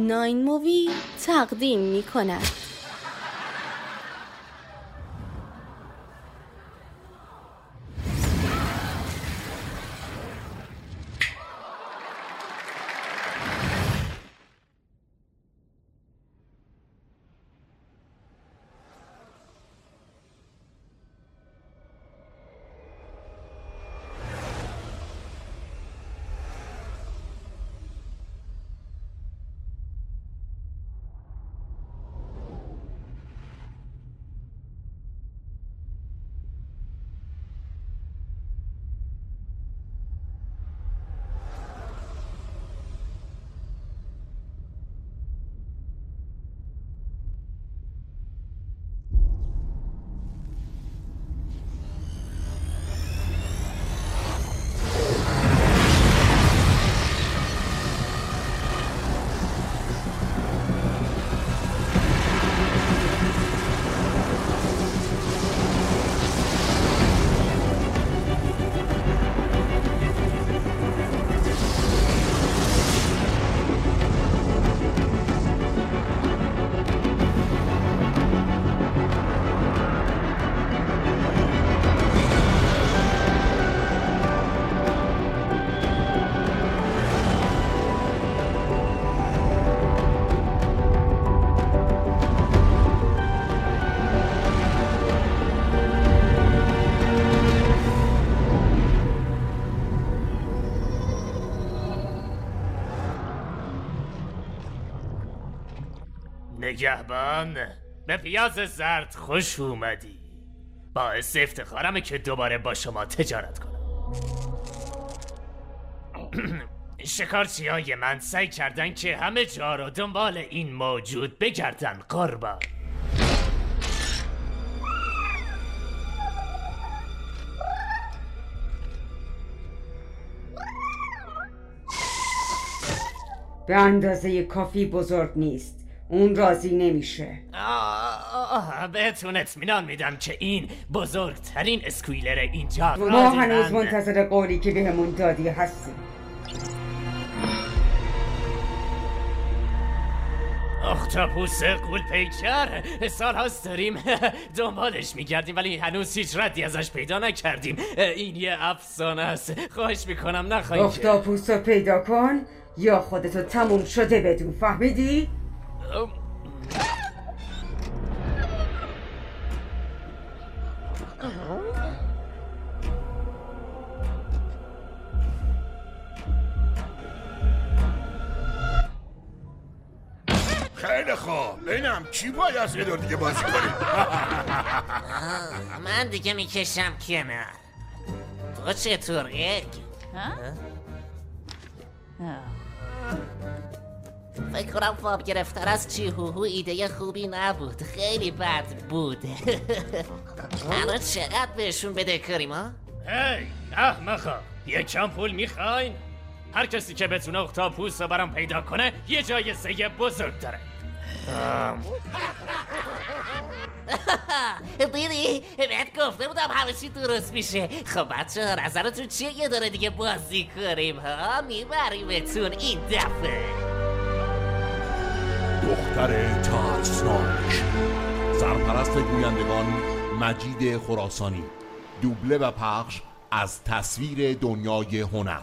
9 مووی تقدیم می کند. نگهبان، به پیاز زرد خوش اومدی. باعث افتخارمه که دوباره با شما تجارت کنم. شکارچیای من سعی کردن که همه جا رو دنبال این موجود بگردن قربان. به اندازه کافی بزرگ نیست. اون راضی نمیشه. بهتون اطمینان میدم که این بزرگترین اسکویلر اینجا. ما هنوز منتظر قولی که بهمون دادی هستیم. اختاپوس غول پیکر، سال هاست داریم دنبالش میگردیم ولی هنوز هیچ ردی ازش پیدا نکردیم. این یه افسانه است. خواهش میکنم نخواهید. اختاپوس رو پیدا کن یا خودتو تموم شده بدون. فهمیدی؟ خیلی خوب، ببینم کی باید از یه دور دیگه بازی کنیم. من دیگه میکشم کنار. تو چطور اگ؟ فکر کنم خواب گرفتن از چیهوهو ایده خوبی نبود. خیلی بد بود. الان چقدر بهشون بده کریم ها؟ هی احمقا، یکم پول میخواین؟ هر کسی که بتونه اختاپوس رو برام پیدا کنه یه جایزه بزرگ داره. دیدی؟ بهت گفته بودم همه چی درست میشه. خب بچه ها نظرتون چیه یه داره دیگه بازی کنیم ها؟ میبریمتون این دفعه. دختر ترسناک، سرپرست گویندگان مجید خراسانی، دوبله و پخش از تصویر دنیای هنر.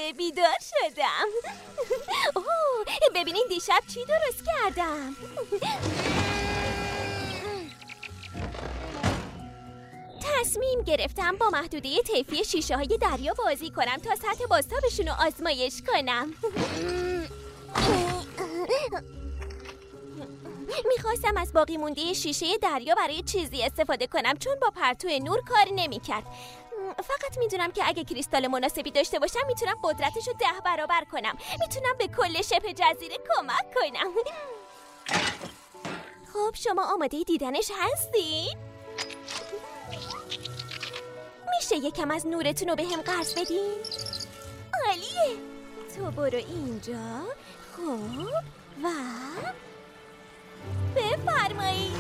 بیدار شدم. اوه، ببینین دیشب چی درست کردم. تصمیم گرفتم با محدوده طیفی شیشه های دریا بازی کنم تا سطح بازتابشون رو آزمایش کنم. میخواستم از باقی مونده شیشه دریا برای چیزی استفاده کنم چون با پرتو نور کار نمیکرد. فقط میدونم که اگه کریستال مناسبی داشته باشم میتونم قدرتش رو 10 برابر کنم. میتونم به کل شبه جزیره کمک کنم. خب شما آماده دیدنش هستین؟ میشه یکم از نورتون رو به هم قرض بدین؟ عالیه. تو برو اینجا. خب و بفرمایید.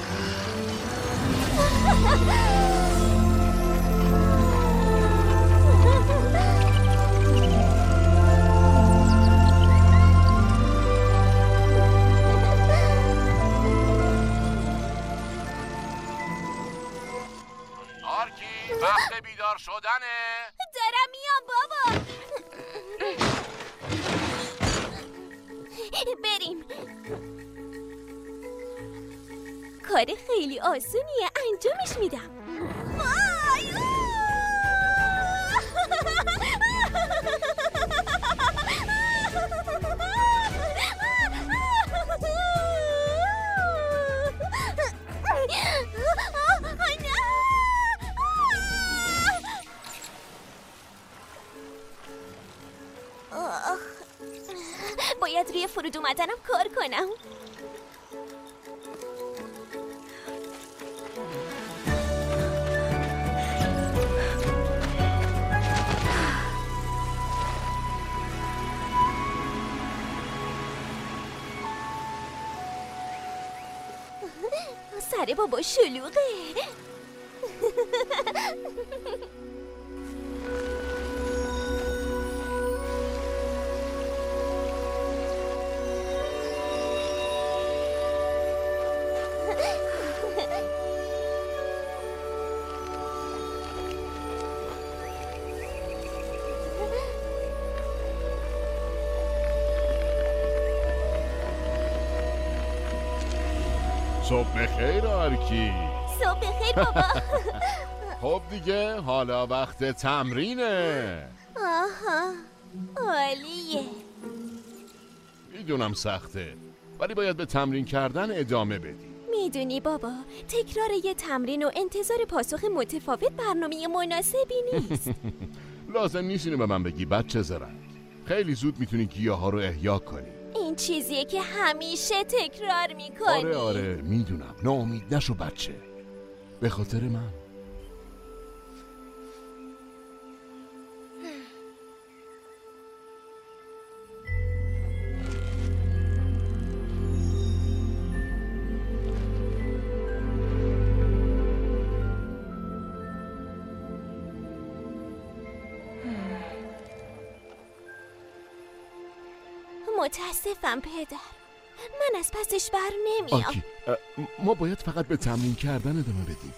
آرکی وقت بیدار شدنه. دارم میام بابا. بریم. کار خیلی آسونیه، انجامش میدم. باید روی فرود اومدنم کار کنم. سر بابا شلوغه. صبح بخیر آرکی. صبح بخیر بابا. خب دیگه حالا وقت تمرینه. آها، عالیه. میدونم سخته ولی باید به تمرین کردن ادامه بدی. میدونی بابا، تکرار یه تمرین و انتظار پاسخ متفاوت برنامه مناسبی نیست. لازم نیست اینو به من بگی بچه زرنگ. خیلی زود میتونی گیاه ها رو احیا کنی. این چیزیه که همیشه تکرار میکنی. آره میدونم. ناامید نشو بچه، به خاطر من. متاسفم پدر، من از پسش بر نمیام. آکی، ما باید فقط به تمرین کردن ادامه بدیم.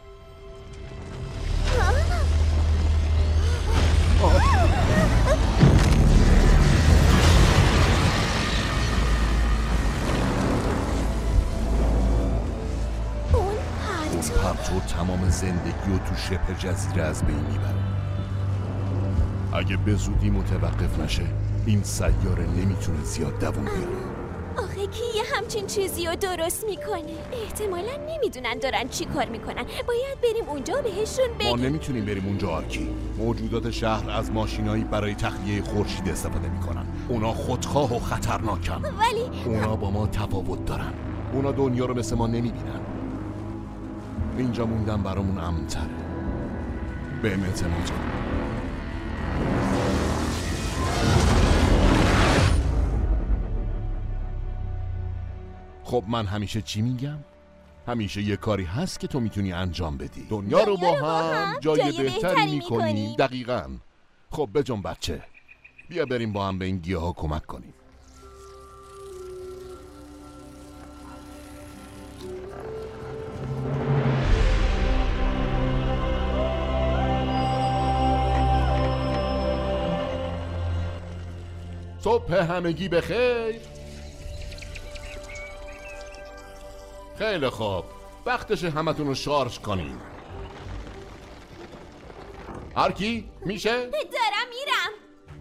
اون پرتو تمام زندگی رو تو شبه جزیره از بین میبره. اگه به زودی متوقف نشه این سیاره نمیتونه زیاد دوام بیاره. آخه کی یه همچین چیزی رو درست میکنه؟ احتمالاً نمیدونن دارن چی کار میکنن. باید بریم اونجا بهشون بگیم. ما نمیتونیم بریم اونجا آرکی. موجودات شهر از ماشینایی برای تخلیه خورشید استفاده میکنن. اونا خودخواه و خطرناکن. ولی اونا با ما تفاوت دارن. اونا دنیا رو مثل ما نمیبینن. اینجا موندن برامون امن‌تره. بهم اعتماد کن. خب من همیشه چی میگم؟ همیشه یه کاری هست که تو میتونی انجام بدی. دنیا رو با هم جای بهتری میکنیم. دقیقاً. خب بجنب بچه، بیا بریم با هم به این گیاه ها کمک کنیم. صبح همگی بخیر. خیلی خوب، وقتش همتون رو شارژ کنین. آرکی میشه؟ دارم میرم.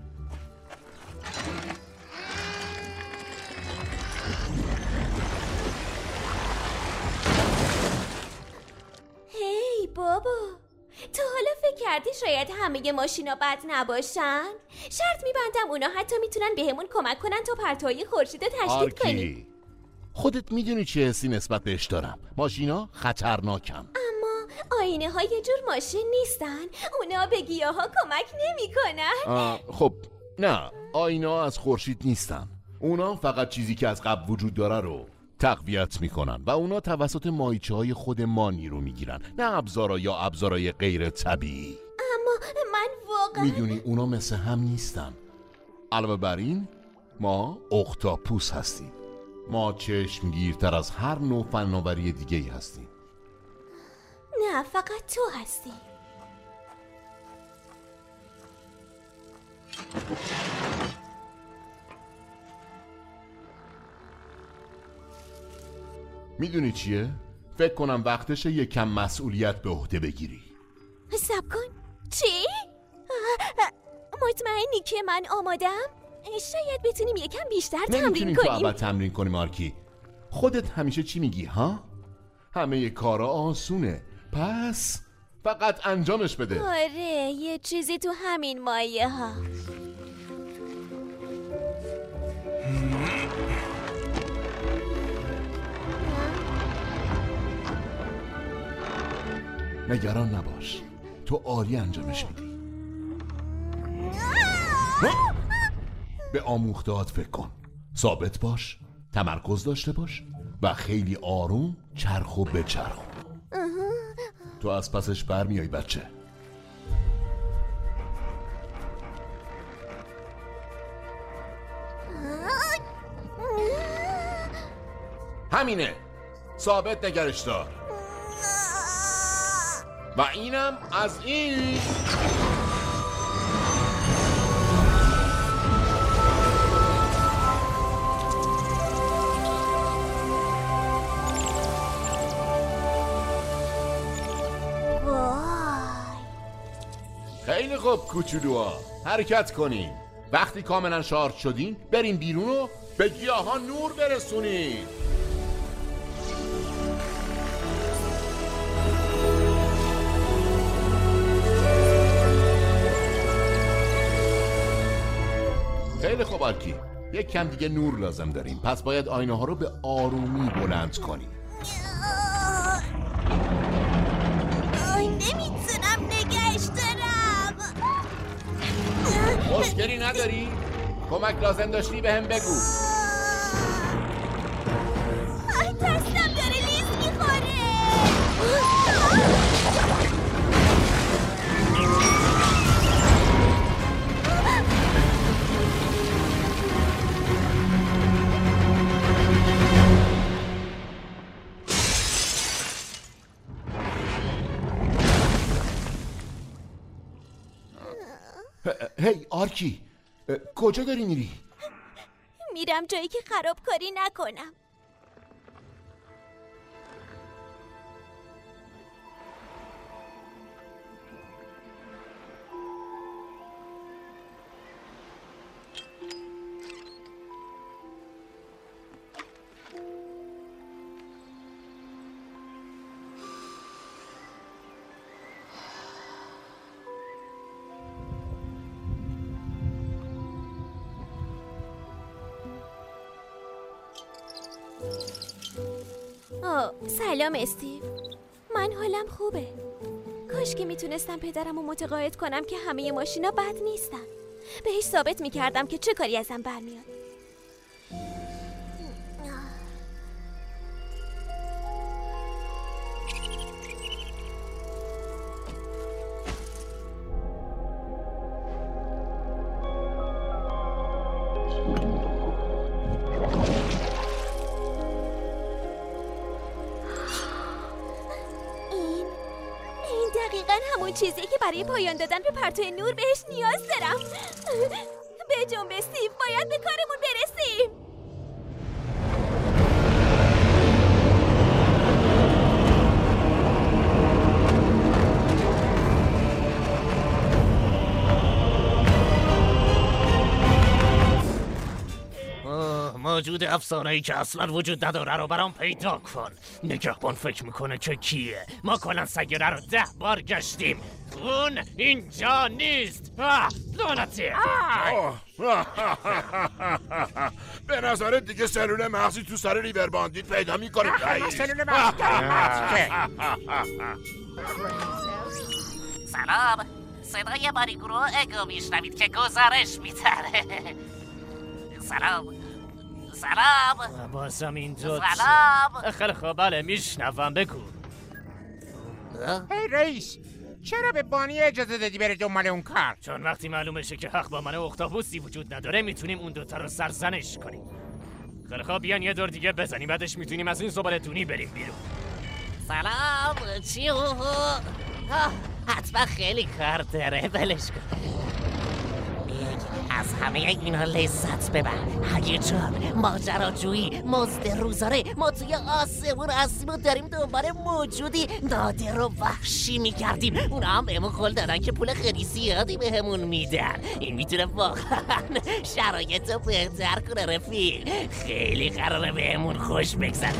هی بابا، تو حالا فکر کردی شاید همه ماشینا بد نباشن؟ شرط میبندم اونا حتی میتونن بهمون کمک کنن تا پرتوهای خورشید رو تشدید کنیم. آرکی، خودت میدونی چه حسی نسبت بهش دارم. ماشینا خطرناکن. اما آینه ها یه جور ماشین نیستن. اونا به گیاه ها کمک نمی کنن. خب نه، آینه ها از خورشید نیستن. اونا فقط چیزی که از قبل وجود داره رو تقویت میکنن و اونا توسط مایچه های خود ما نیرو میگیرن، نه ابزارا یا ابزارای غیر طبیعی. اما من واقعا میدونی اونا مثل هم نیستن. علاوه بر این، ما اختاپوس هستیم. ما چشمگیرتر از هر نوع فناوری دیگه‌ای هستیم. نه، فقط تو هستی. میدونی چیه؟ فکر کنم وقتشه یکم مسئولیت به عهده بگیری. صبر کن. چی؟ مطمئنی که من آمادم؟ شاید بتونیم یکم بیشتر تمرین نمیتونیم کنیم. تو اول تمرین کنیم آرکی. خودت همیشه چی میگی ها؟ همه کارا آسونه، پس فقط انجامش بده. آره، یه چیزی تو همین مایه ها. نگران نباش، تو عالی انجامش میدی. به آموخته‌هات فکر کن، ثابت باش، تمرکز داشته باش و خیلی آروم چرخ و بچرخون. تو از پسش برمیای بچه. همینه، ثابت نگرش دار. و اینم از این. خیلی خوب کوچولوها، حرکت کنین. وقتی کاملا شارژ شدین برین بیرون و به گیاها نور برسونین. خیلی خوب آرکی، یک کم دیگه نور لازم داریم، پس باید آینه ها رو به آرومی بلند کنیم. نمیتونم نگهش دارم. مشکلی نداری؟ کمک لازم داشتی به هم بگو. دستم داره لیز میخوره. هی آرکی، کجا داری میری؟ میرم جایی که خرابکاری نکنم. سلام استیو. من حالم خوبه. کاش که میتونستم پدرم رو متقاعد کنم که همه ماشینا بد نیستن. بهش ثابت میکردم که چه کاری ازم برمیاد. دقیقاً همون چیزی که برای پایان دادن به پرتو نور بهش نیاز دارم. بجنب استیو، باید به کارمون برسیم. موجود افسانه‌ای که اصلا وجود نداره رو برام پیدا کن. نگهبان فکر میکنه که کیه؟ ما کلا سیاره رو 10 بار گشتیم. اون اینجا نیست. لعنتی. به نظرت دیگه سلول مغزی تو سر ریور باندیت پیدا میکنه؟ سلول مغزی داریم. سلام، صدای باریگرو اگو میشنوید که گزارش میتره. سلام بازم این دوت. سلام. خیلی خوب، بله میشنوم، بگو. هی رئیس، چرا به بانی اجازه دادی بره دنبال اون کار؟ چون وقتی معلومه که حق با من و اختاپوسی وجود نداره میتونیم اون دوتا رو سرزنش کنیم. خیلی خوب، بیان یه دور دیگه بزنیم، بعدش میتونیم از این زباله‌دونی بریم بیرون. سلام چی حتما خیلی کار داره، بلش کن. از همه اینا لذت ببر هیجان، ماجراجویی، مزد روزانه. ما توی آسمون هستیم و داریم دنبال موجودی نادر و وحشی میگردیم. اونا هم بهمون قول دادن که پول خیلی زیادی بهمون میدن. این میتونه واقعا شرایط رو بهتر کنه رفیق. خیلی قراره بهمون خوش بگذره.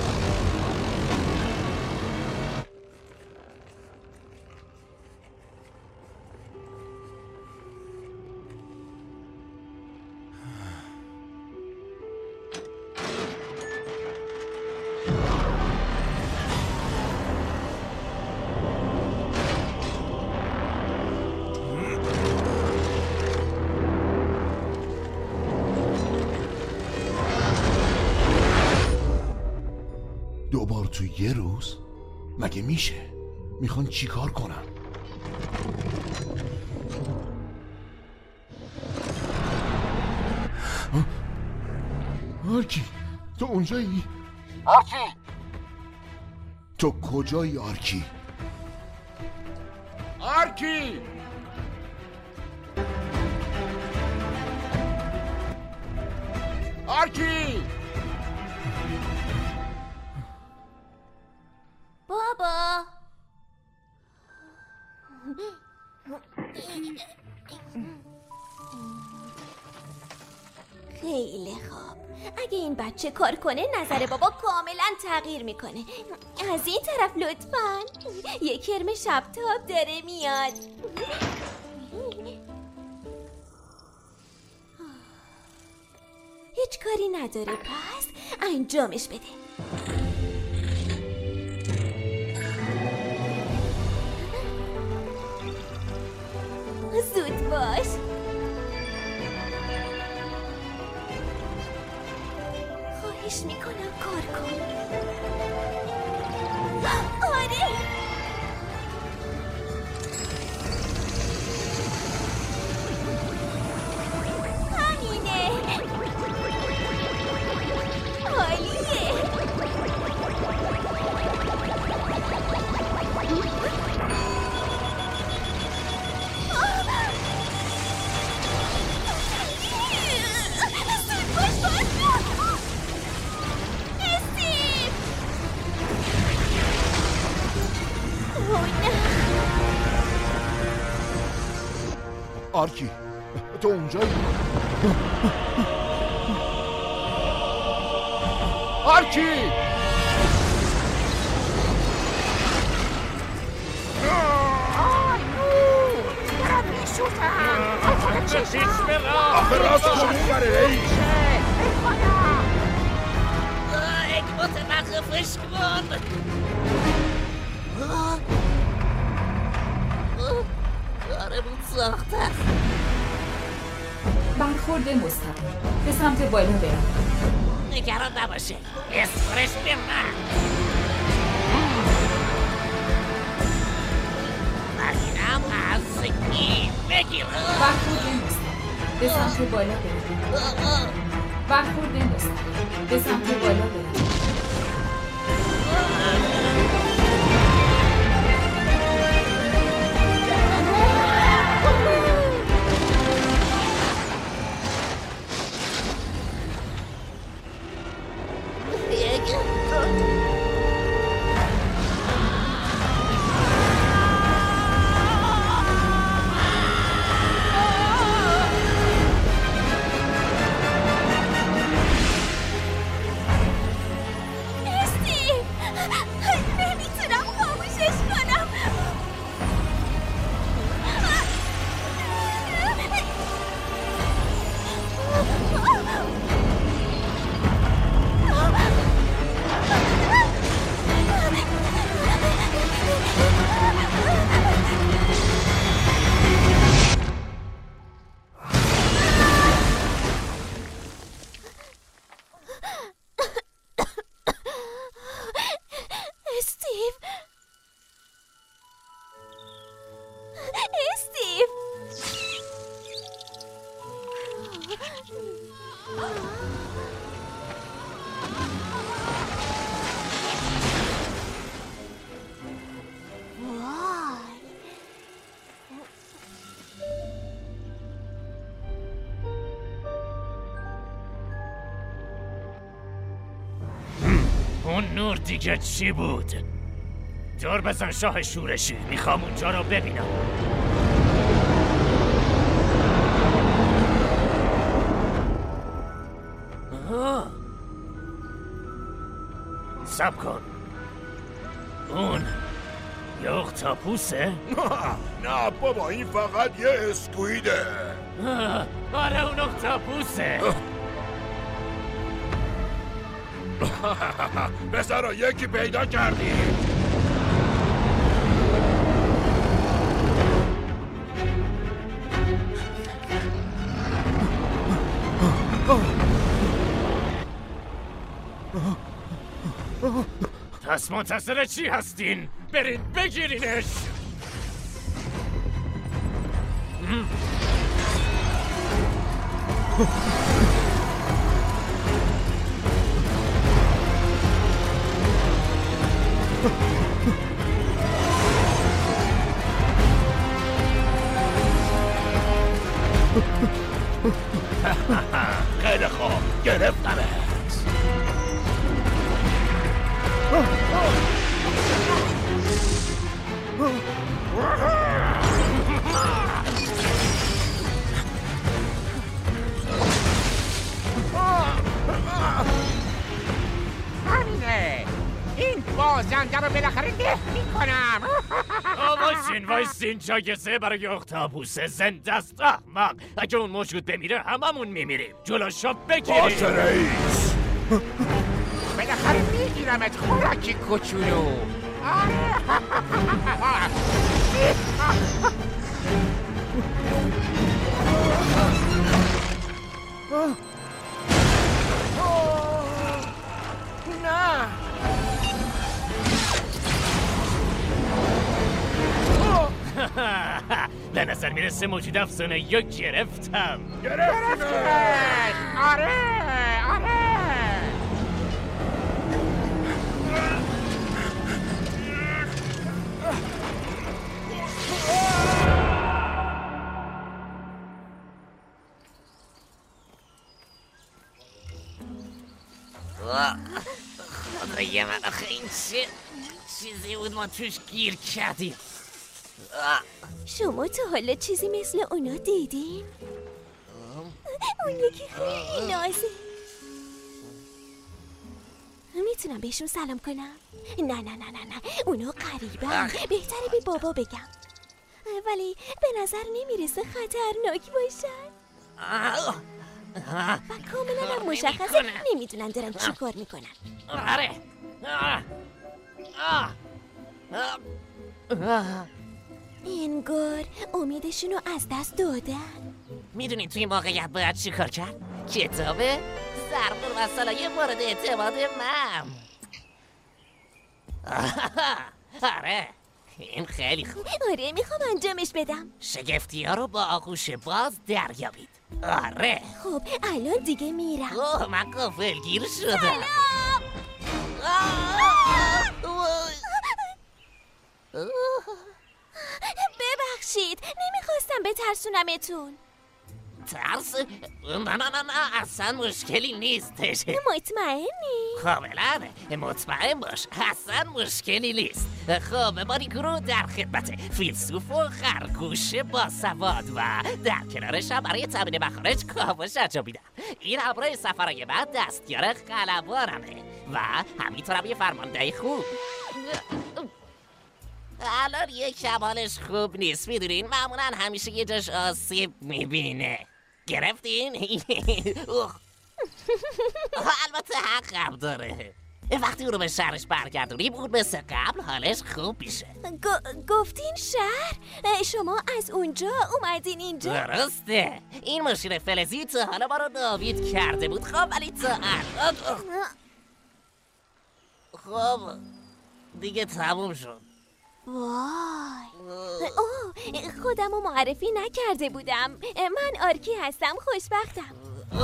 دوبار تو یه روز؟ مگه میشه؟ میخوان چی کار کنن؟ آرکی، تو اونجایی؟ آرکی! تو کجایی آرکی؟ آرکی! آرکی! بابا خیلی خوب. اگه این بچه کار کنه نظر بابا کاملا تغییر میکنه. از این طرف لطفاً. یه کرم شبتاب داره میاد. هیچ کاری نداره، پس انجامش بده. زود باش. خواهش میکنم کار کن. آره همینه. عالیه. آرکی، تو اونجایی؟ آرکی! آخه راست شما بره رئیس. متوقفش کن. کارمون ساخته است. برخورد مستقیم به سمت بالا برم. نگران نباشه، اسپرش به من. اینم از این بگیر. برخورد مستقیم به سمت بالا برم. برخورد مستقیم به سمت بالا برم. اون نور دیگه چی بود؟ دور بزن شاه شورشی، میخوام اونجا رو ببینم. صبر کن، اون یه اختاپوسه؟ نه بابا، این فقط یه اسکویده. آره اون اختاپوسه. پسرا یکی پیدا کردیم. پس منتظر چی هستین؟ برین بگیرینش. خیلی خوب، گرفتمت. همینه، این بازنده رو بالاخره نه میکنم. وایسین جایزه برای اختاپوسه زنده است. احمق، اگه اون موجود بمیره هممون میمیریم. جلوشو بگیریم. باشه رئیس. بالاخره میگیرمت خوراکی کوچولو. نه. به نظر میرسه موجود افسانه یا گرفتم. گرفتمش. آره. خدای من، آخه این چه چیزی بود ما توش گیر کردیم؟ شما تا حالا چیزی مثل اونا دیدین؟ اون یکی خیلی نازه. میتونم بهشون سلام کنم؟ نه اونا غریبن. بهتره به بابا بگم، ولی به نظر نمیرسه خطرناک باشن و کاملا هم مشخصه نمیدونن دارن چی کار میکنن. آره. انگار امیدشونو از دست دادن. میدونین توی این موقعیت باید چی کار کرد؟ کتابه ضرب المثل مورد اعتماد من. آره این خیلی خوب. آره میخوام انجامش بدم. شگفتی ها رو با آغوش باز دریابید. آره خب الان دیگه میرم. من غافلگیر شدم. سلام. ببخشید، نمیخواستم بترسونمتون. ترس؟ نه اصلا مشکلی نیستش. مطمئنی؟ کاملا مطمئن باش، اصلا مشکلی نیست. خب ماریکورو در خدمت، فیلسوف و خرگوش باسواد و در کنارش هم برای تامین مخارج کاوش انجام میدم. این همراه سفرهای بعد دستیار خلبانمه و همینطورم یه فرمانده خوب. الان یه کمالش خوب نیست، میدونین معمولا همیشه یه جاش آسیب میبینه. گرفتین؟ البته حقم داره. وقتی اون رو به شهرش برگردونیم اون مثل قبل حالش خوب میشه. گفتین شهر؟ شما از اونجا اومدین اینجا؟ درسته، این ماشین فلزی تا حالا ما رو ناوید کرده بود. خب ولی تا الان خب دیگه تموم شد. وای، خودم رو معرفی نکرده بودم. من آرکی هستم، خوشبختم.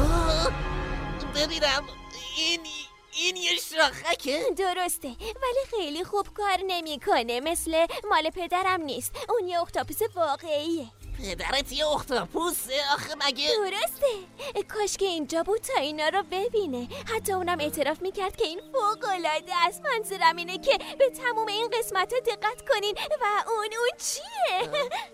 ببینم این یه شاخکه؟ درسته، ولی خیلی خوب کار نمیکنه. مثل مال پدرم نیست. اون یه اختاپوس واقعیه. پدرت یه اختاپوسه آخه مگه؟ درسته، کاش که اینجا بود تا اینا رو ببینه. حتی اونم اعتراف میکرد که این فوق‌العاده است. منظورم اینه که به تموم این قسمت ها دقت کنین. و اون چیه؟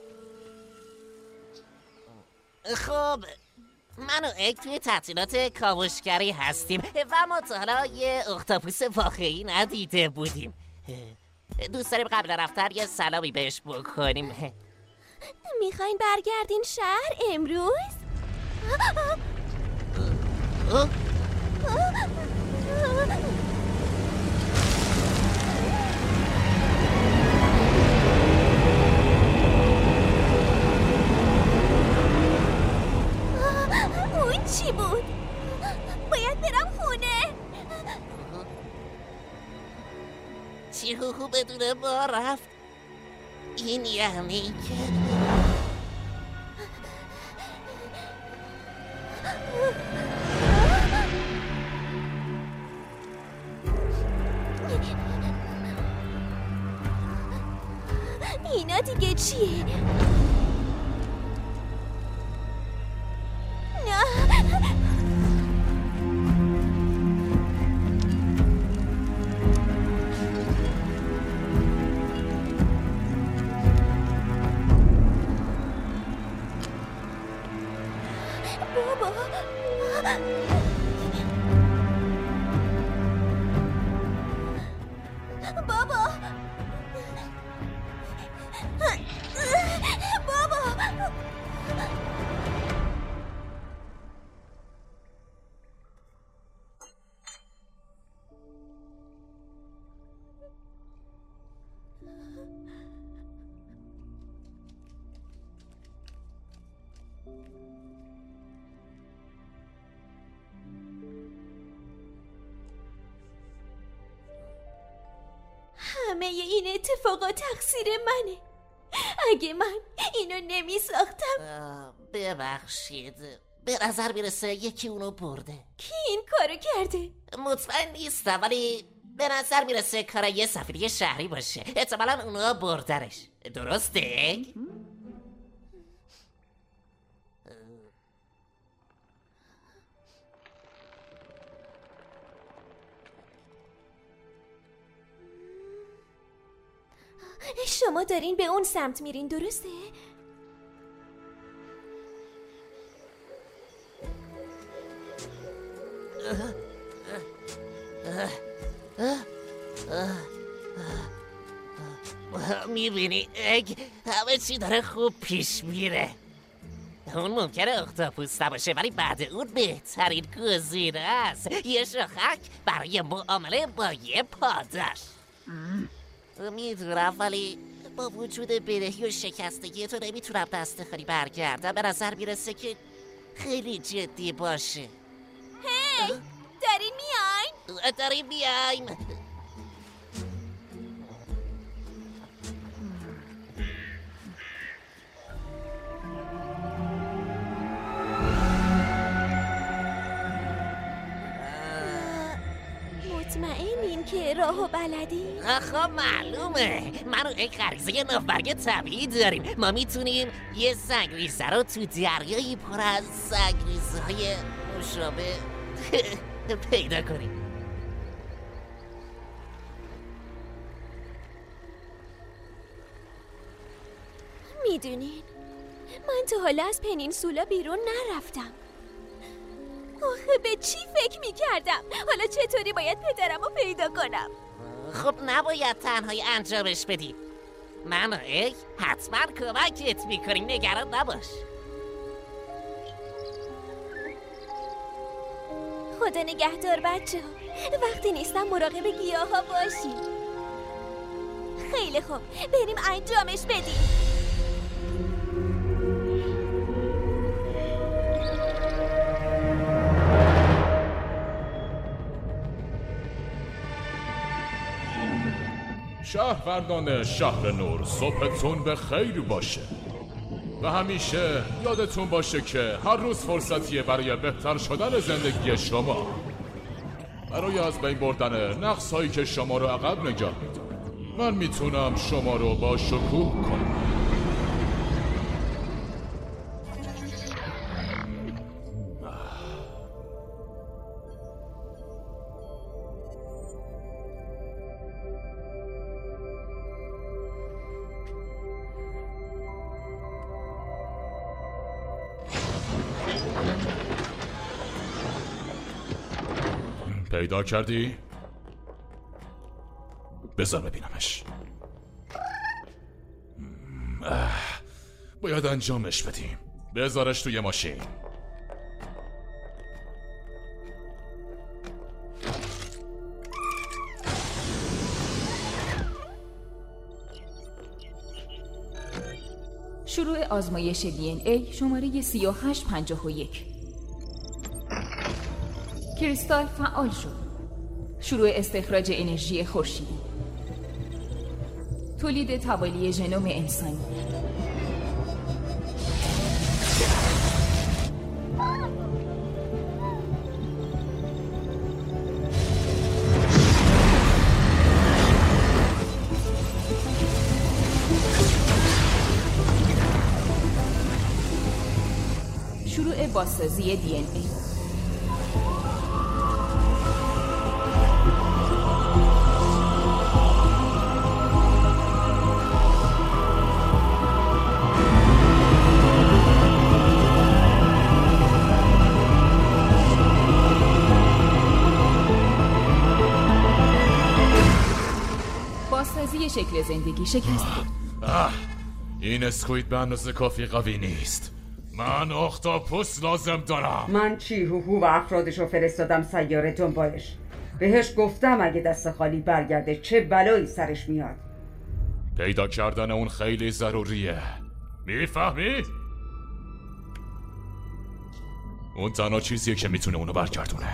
خب من و اگ توی تعطیلات کاوشگری هستیم و ما تا حالا یه اختاپوس واقعی ندیده بودیم. دوست داریم قبل رفتن یه سلامی بهش بکنیم. میخواین برگردین شهر امروز؟ اون چی بود؟ باید برم خونه. چی هو بدون ما رفت؟ این یعنی که اینا دیگه چیه؟ همه این اتفاقا تقصیر منه. اگه من اینو نمی ساختم. ببخشید، به نظر میرسه یکی اونو برده. کی این کارو کرده؟ مطمئن نیستم ولی به نظر میرسه کار یه سفیری شهری باشه. احتمالاً اونها بردنش. درسته؟ شما دارین به اون سمت میرین، درسته؟ میبینی اگ همه چی داره خوب پیش میره. اون ممکنه اختاپوس نباشه ولی بعد اون بهترین گزینه است. یه شاخک برای معامله با یه پاداش. میدونم ولی با وجود بدهی و شکستگی تو نمیتونم دست خالی برگردم. به نظر میرسه که خیلی جدی باشه. هی دارین میاین؟ داریم میایم. مطمئنین که راهو بلدی؟ خب معلومه. من و یک غریزه نوبرگ طبیعی داریم. ما میتونیم یه سنگریزه رو تو دریایی پر از سنگریزهای مشابه پیدا کنیم. میدونین من تا حالا از پنینسولا بیرون نرفتم. آخه به چی فکر میکردم؟ حالا چطوری باید پدرم رو پیدا کنم؟ خب نباید تنهایی انجامش بدی. من و اگ حتما کمکت میکنیم، نگران نباش. خدا نگهدار بچه ها. وقتی نیستم مراقب گیاه ها باشی. خیلی خوب، بریم انجامش بدیم. شهروندان شهر نور، صبحتون به خیر باشه و همیشه یادتون باشه که هر روز فرصتیه برای بهتر شدن زندگی شما، برای از بین بردن نقص‌هایی که شما رو عقب نگه می‌داره. من میتونم شما رو با شکوه کنم. پیدا کردی؟ بذار ببینمش. باید انجامش بدیم. بذارش توی ماشین. شروع آزمایش DNA شماره 3851. کریستال فعال شد. شروع استخراج انرژی خورشیدی. تولید توالی ژنوم انسانی. شروع بازسازی DNA. بازسازی شکل زندگی شکست بود. این اسکوید به اندازه کافی قوی نیست. من اختاپوس لازم دارم. من چیهوهو و افرادشو فرستادم سیاره دنبالش. بهش گفتم اگه دست خالی برگرده چه بلایی سرش میاد. پیدا کردن اون خیلی ضروریه. میفهمی؟ اون تنها چیزیه که میتونه اونو برگردونه.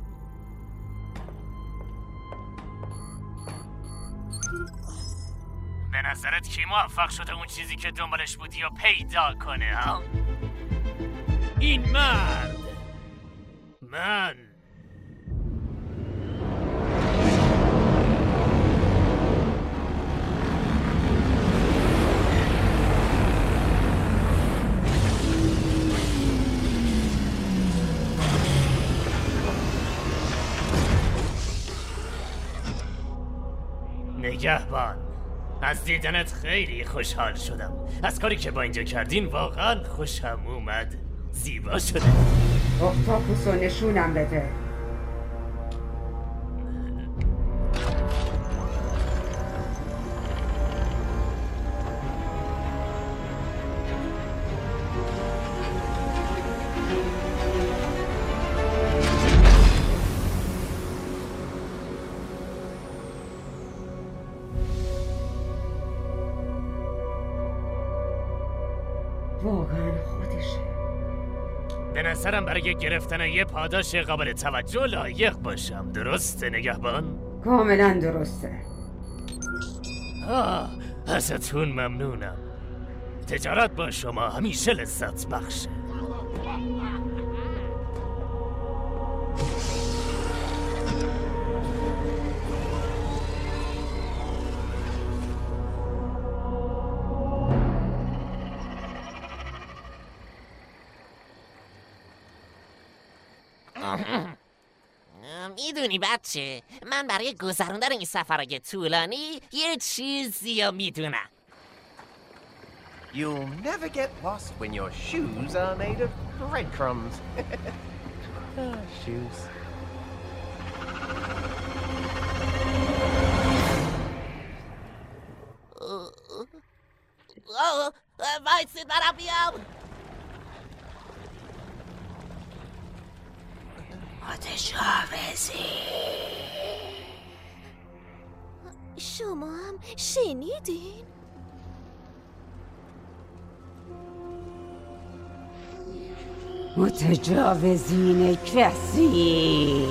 به نظرت کی موفق شده اون چیزی که دنبالش بودی و پیدا کنه ها؟ این مرد. من نگهبان، از دیدنت خیلی خوشحال شدم. از کاری که با اینجا کردین واقعا خوشم اومد. زیبا شده. اختاپوسو نشونم بده. واقعا خودشه. به نظرم برای گرفتن یه پاداش قابل توجه لایق باشم. درسته نگهبان؟ کاملا درسته. ازتون ممنونم. تجارت با شما همیشه لذت بخشه. میدونی بچه، من برای گذروندن این سفرهای طولانی یه چیزی رو میدونم. You'll never get lost when your shoes are made of breadcrumbs. Shoes. وایسید برم بیام. متجاوزی. شما هم شنیدین؟ متجاوزین کسی.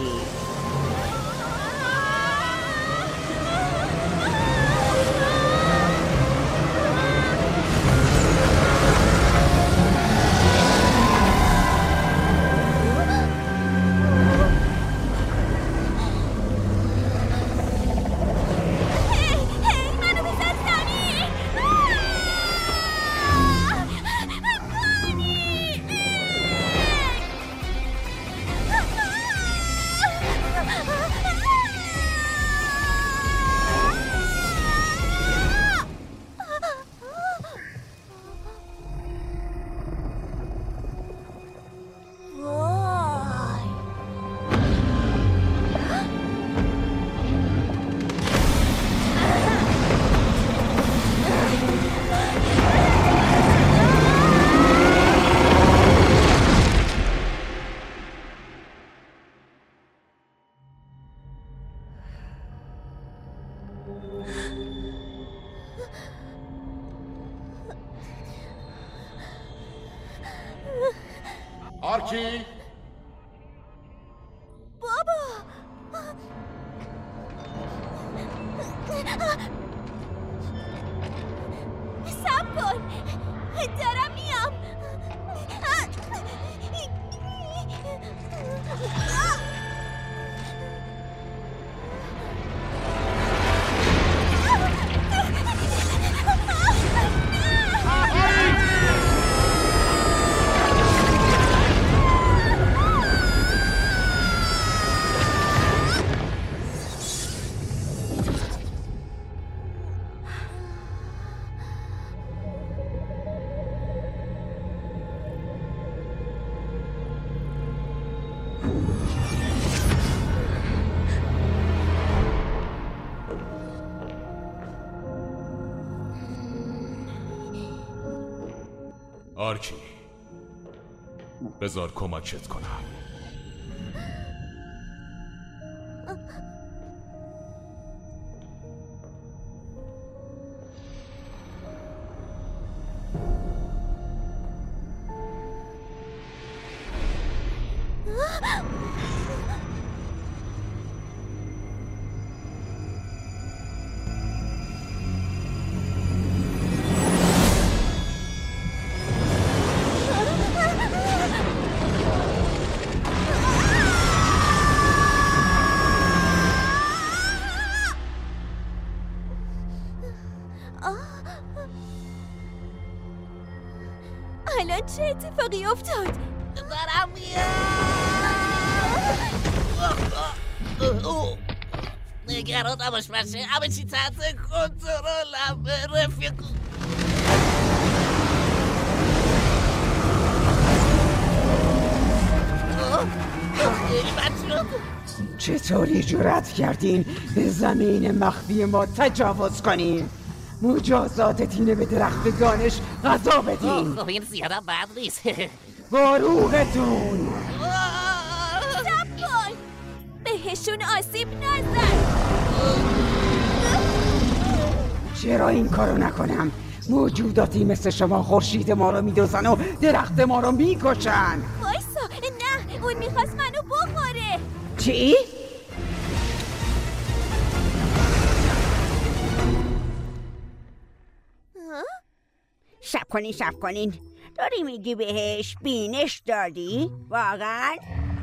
آرکی؟ بابا صبر کن، دارم میام. آرکی بذار کمکت کنم. الان چه اتفاقی افتاد؟ دارم میام. نگران نباش بچه، همه چی تحت کنترلم رفیق. چطوری جرأت کردین به زمین مخفی ما تجاوز کنین؟ مجازات تینه به درخت دانش غذا بدین. خب این زیادم بد نیست. با روحتون صبر کن، بهشون آسیب نزن. چرا این کارو نکنم؟ موجوداتی مثل شما خورشید ما رو میدوزن و درخت ما رو میکشن. وایسا، نه، اون میخواست منو بخوره. چی؟ شب کنین داری میگی بهش بینش دادی؟ واقعا؟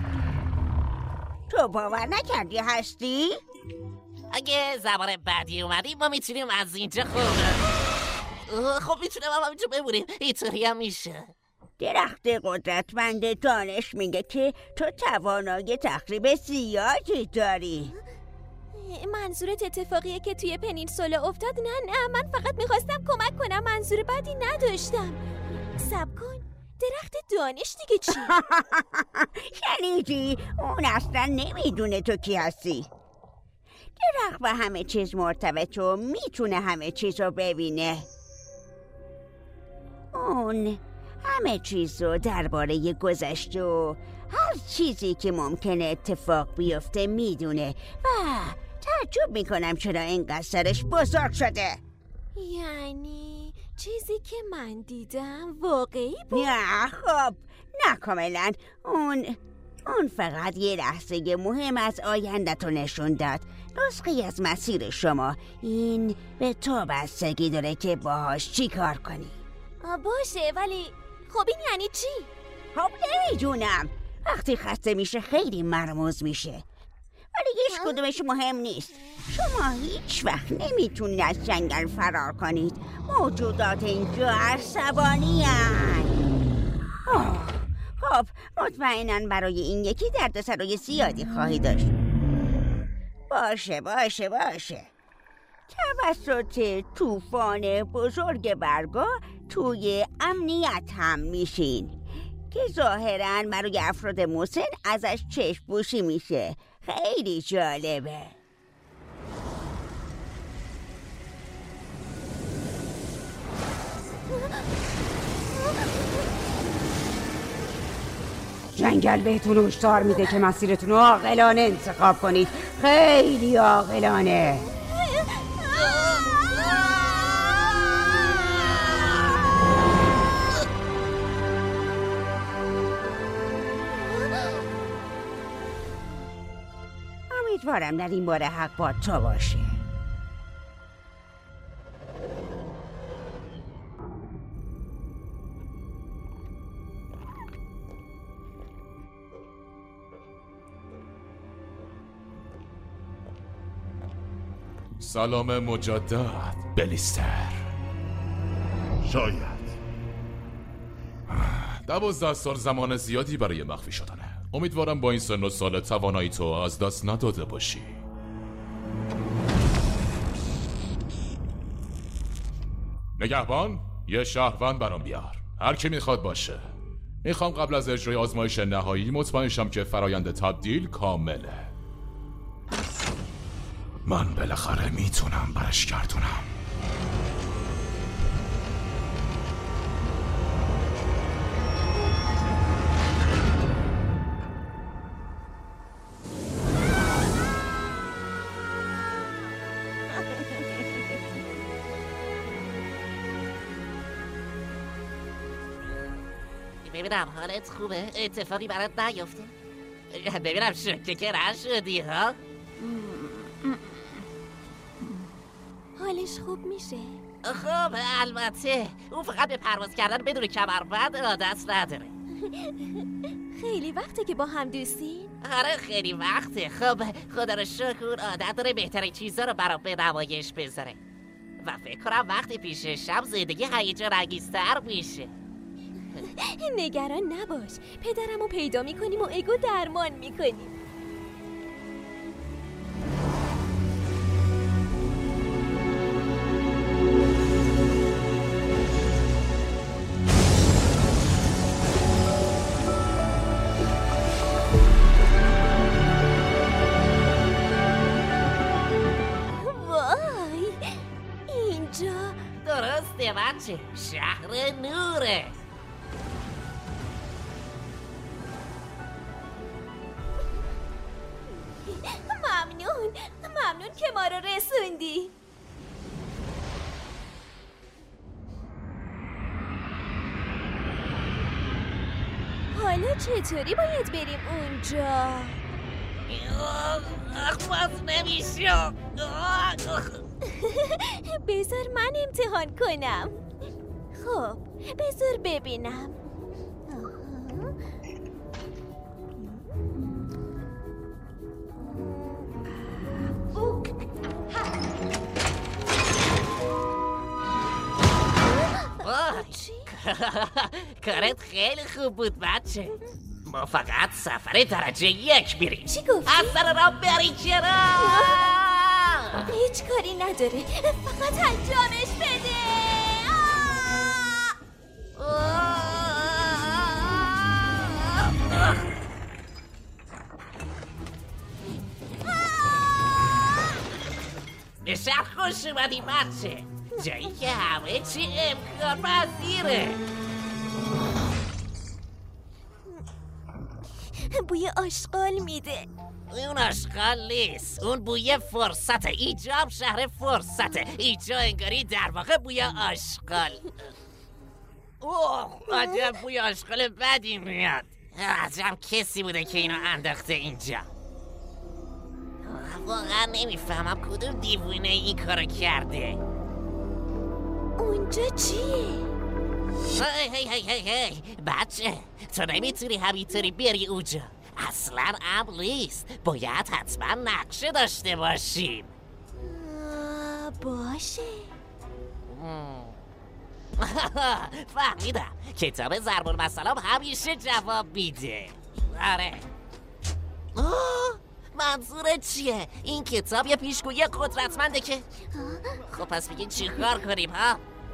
تو باور نکردی هستی؟ اگه زبان بعدی اومدیم ما میتونیم از اینجا خب میتونم هم اینجا بمونیم. اینطوری هم میشه. درخت قدرتمند دانش میگه که تو توانایی تخریب زیادی داری. منظورت اتفاقیه که توی پنینسولا افتاد؟ نه من فقط میخواستم کمک کنم، منظور بدی نداشتم. صبر کن، درخت دانش دیگه چی؟ شنیدی؟ اون اصلا نمیدونه تو کی هستی. درخت با همه چیز مرتبط و میتونه همه چیز رو ببینه. اون همه چیز رو درباره گذشته و هر چیزی که ممکنه اتفاق بیفته میدونه و تعجب میکنم چرا اینقدر سرش بزرگ شده. یعنی چیزی که من دیدم واقعی بود؟ نه خب، نه کاملا. اون فقط یه لحظه مهم از آینده‌تو نشون داد. نسخه از مسیر شما. این به تو بستگی داره که باهاش چی کار کنی. باشه، ولی خب این یعنی چی؟ خب نمیدونم. وقتی خسته میشه خیلی مرموز میشه، ولی هیچ کدومش مهم نیست. شما هیچ وقت نمیتونید از جنگل فرار کنید. موجودات اینجا عصبانی هستند. خب مطمئناً برای این یکی دردسرای زیادی خواهی داشت. باشه. توسط طوفان بزرگ برگا توی امنیت هم میشین که ظاهراً برای افراد مسن ازش چشم پوشی میشه. خیلی جالبه. جنگل بهتون هشدار میده که مسیرتون رو عاقلانه انتخاب کنید. خیلی عاقلانه. امیدوارم در این باره حق با تو باشه. سلام مجدد بلیستر. شاید 12 سال زمان زیادی برای مخفی شدنه. امیدوارم با این سن و سال توانایی تو از دست نداده باشی. نگهبان، یه شهروند برام بیار، هر کی میخواد باشه. میخوام قبل از اجرای آزمایش نهایی مطمئن شم که فرایند تبدیل کامله. من بالاخره میتونم برش گردونم. ببینم حالت خوبه؟ اتفاقی برات نیفته؟ ببینم شکه که شدی ها؟ حالش خوب میشه؟ خب البته اون فقط به پرواز کردن بدون کمربند عادت نداره. خیلی وقته که با هم دوستین؟ آره خیلی وقته. خب خدا رو شکر اون عادت داره بهترین چیزا رو برام به نمایش بذاره و فکر کنم وقتی پیششم زندگی هیجان انگیزتر میشه. نگران نباش، پدرمو پیدا میکنیم و اگو درمان میکنیم. وای اینجا درسته بچه، شهر نوره. ممنون که ما رو رسوندی. حالا چطوری باید بریم اونجا؟ باز نمیشه. بذار من امتحان کنم. خب بذار ببینم. کارت خیلی خوب بود بچه. ما فقط سفر درجه 1 میریم. چی گفتی؟ از سر را بری چرا؟ هیچ کاری نداره، فقط انجامش بده. به شهر خوش اومدی بچه، جایی که همه چی امکان پذیره. بوی آشغال میده. اون آشغال نیست، اون بوی فرصته. اینجا هم شهر فرصته. اینجا انگاری در واقع بوی آشغال. اوه عجب بوی آشغال بدی میاد. عجب کسی بوده که اینو انداخته اینجا. واقعا نمیفهمم کدوم دیوونه این کارو کرده. اونجا چیه؟ هی بچه، تو نمیتونی همینطوری بری اونجا. اصلا امر نیست، باید حتما نقشه داشته باشیم. باشه. فهمیدم، کتاب ضرب المثل همیشه جواب میده. آره. منظورت چیه؟ این کتاب یه پیشگویی قدرتمنده که خب پس میگین چی کار کنیم ها؟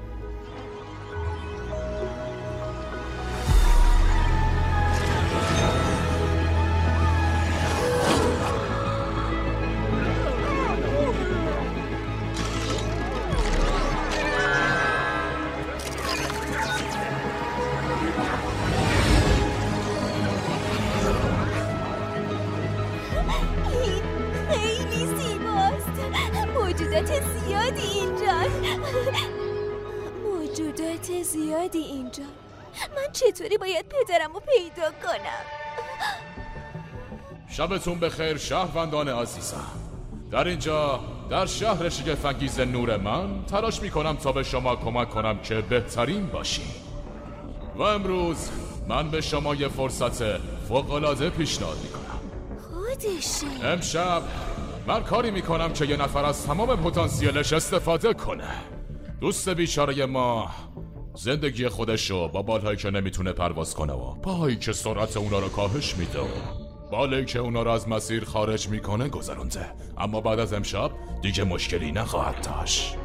موجودات زیادی اینجا. من چطوری باید پدرمو پیدا کنم؟ شبتون بخیر شهروندان عزیزم. در اینجا در شهر شگفت‌انگیز نور من تلاش میکنم تا به شما کمک کنم که بهترین باشی. و امروز من به شما یه فرصت فوق‌العاده پیشنهاد میکنم. خودشه. امشب من کاری میکنم که یه نفر از تمام پتانسیلش استفاده کنه. دوست بیچاره ما زندگی خودشو با بالهایی که نمیتونه پرواز کنه و پاهایی که سرعت اونا رو کاهش میده و بالایی که اونا رو از مسیر خارج میکنه گذرونده. اما بعد از امشب دیگه مشکلی نخواهد داشت.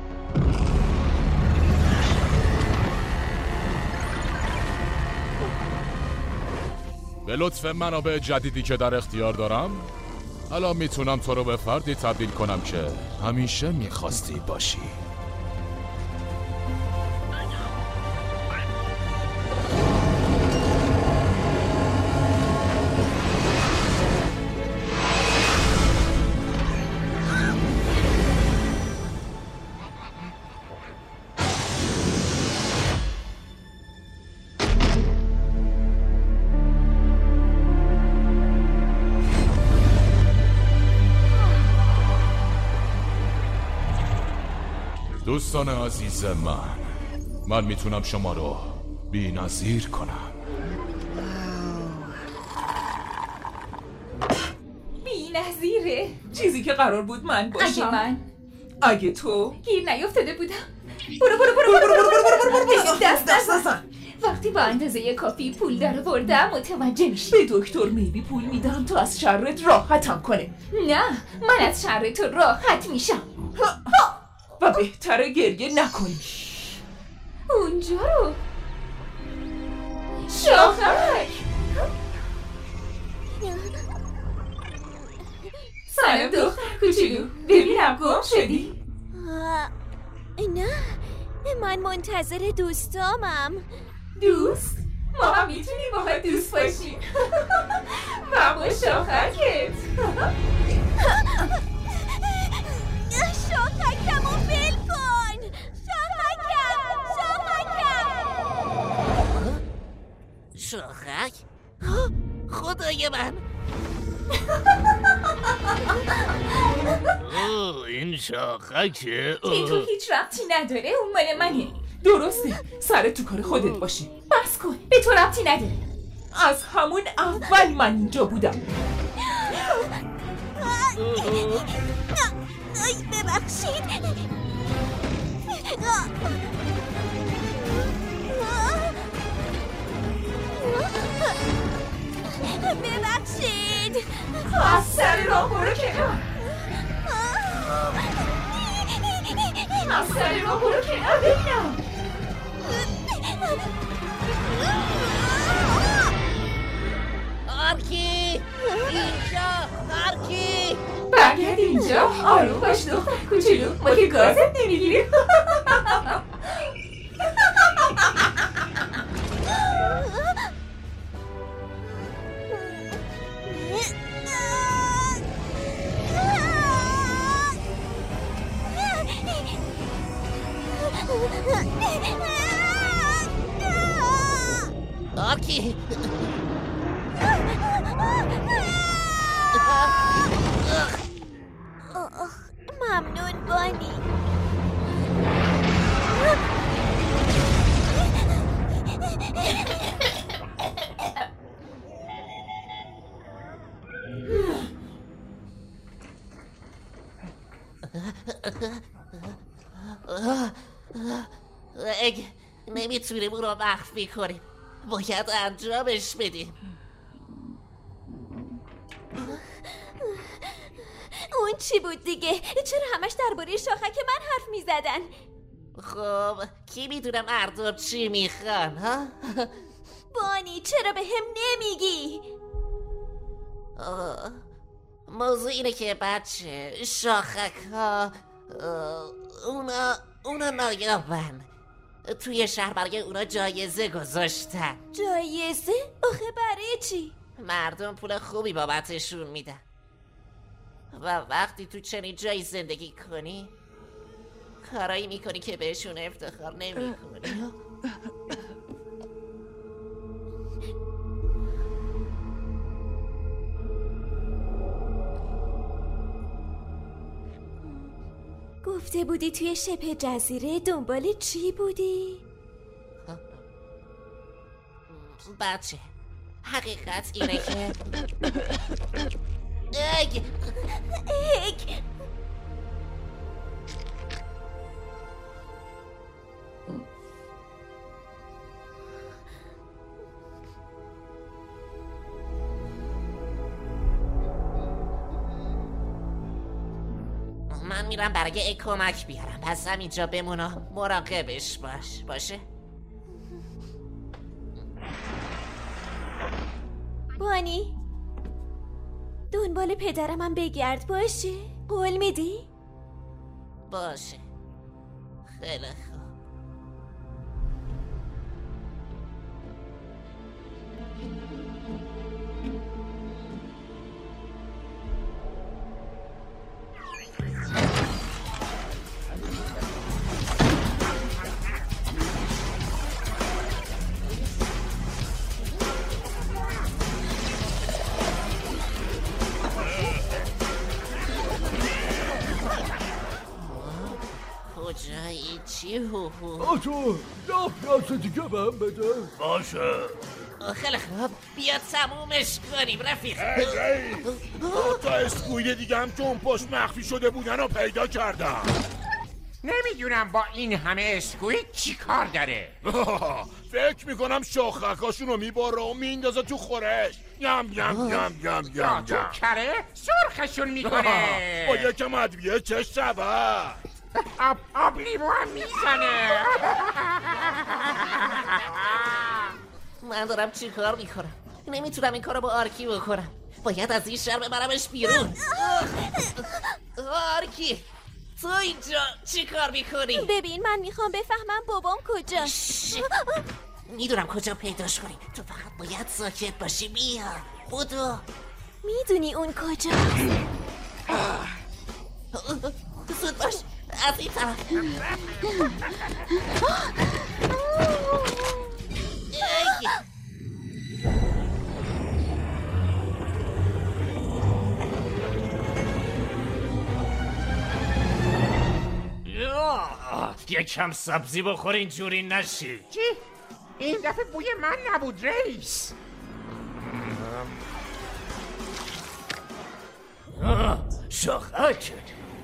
به لطف منابع جدیدی که در اختیار دارم الان میتونم تو رو به فردی تبدیل کنم که همیشه میخواستی باشی. دوستان عزیز من میتونم شما رو بی‌نظیر کنم. بی‌نظیره؟ چیزی که قرار بود من باشم. اگه تو گیر نیافتاده بودم. برو دست وقتی با اندازه کافی پول درآوردم متوجه میشی. به دکتر میبی پول میدم تا از شرت راحتم کنه. نه، من از شر تو راحت میشم و بهتره گریه نکنی. اونجا رو شاخک. سلام دختر کوچولو، ببینم گم شدی؟ نه، من منتظر دوستامم. دوست؟ ما هم میتونیم با دوست باشیم. و با شاخکت. شاخکم رو ول کن. شاخک؟ خدای من. این شاخکه. این تو هیچ ربطی نداره، اون مال منه. درسته، سر تو کار خودت باشی. بس کن، به تو ربطی نداره. از همون اول من اینجا بودم. ببخشید. ببخشید. از سر راه برو کنار. از سر راه برو کنار ببینم. آرکی اینجا. آرکی برگرد اینجا. آروم باش دختر کوچولو، ما که گازت نمیگیریم. آرکی ممنون بانی. اگه نمیتونیم اون رو مخفی کنیم باید انجامش بدیم. اون چی بود دیگه؟ چرا همش درباره شاخک من حرف میزدن؟ خب کی میدونه مردم چی میخوان ها؟ بانی چرا به هم نمیگی؟ موضوع اینه که بچه شاخک ها اونا نایابن. توی شهر برای اونا جایزه گذاشتن. جایزه؟ آخه برای چی؟ مردم پول خوبی بابتشون میدن و وقتی تو چنین جایی زندگی کنی کارایی میکنی که بهشون افتخار نمیکنی. گفته بودی توی شبه جزیره دنبال چی بودی؟ بچه حقیقت اینه که اگ من میرم برای کمک بیارم، پس همینجا بمونم مراقبش باشه؟ بانی دنبال پدرم هم بگرد باشه؟ قول میدی؟ باشه خیلی خوب. کجایی چی آتو دست دیگه بهم بده. باشه خیلی خوب بیا تمومش کنیم رفیق. تا اسکوی دیگه هم که اون پشت مخفی شده بودن رو پیدا کردم. نمیدونم با این همه اسکوی چی کار داره. فکر میکنم شاخکاشون رو میباره و میندازه تو خورش. یم یم یم یم یم تو کره سرخشون میکنه. با یکم ادویه چه شود؟ آب لیمو هم میزنه. من دارم چی کار میکنم؟ نمیتونم این کارو با آرکی بکنم. باید از این شهر ببرمش بیرون. آرکی تو اینجا چی کار میکنی؟ ببین من میخوام بفهمم بابام کجاست. میدونم کجا پیداش کنی، تو فقط باید ساکت باشی. بیا بودو. میدونی اون کجاست؟ زود باش از این طرف. یکم سبزی بخور اینجوری نشی. چی؟ این دفعه بوی من نبود رئیس. شاخک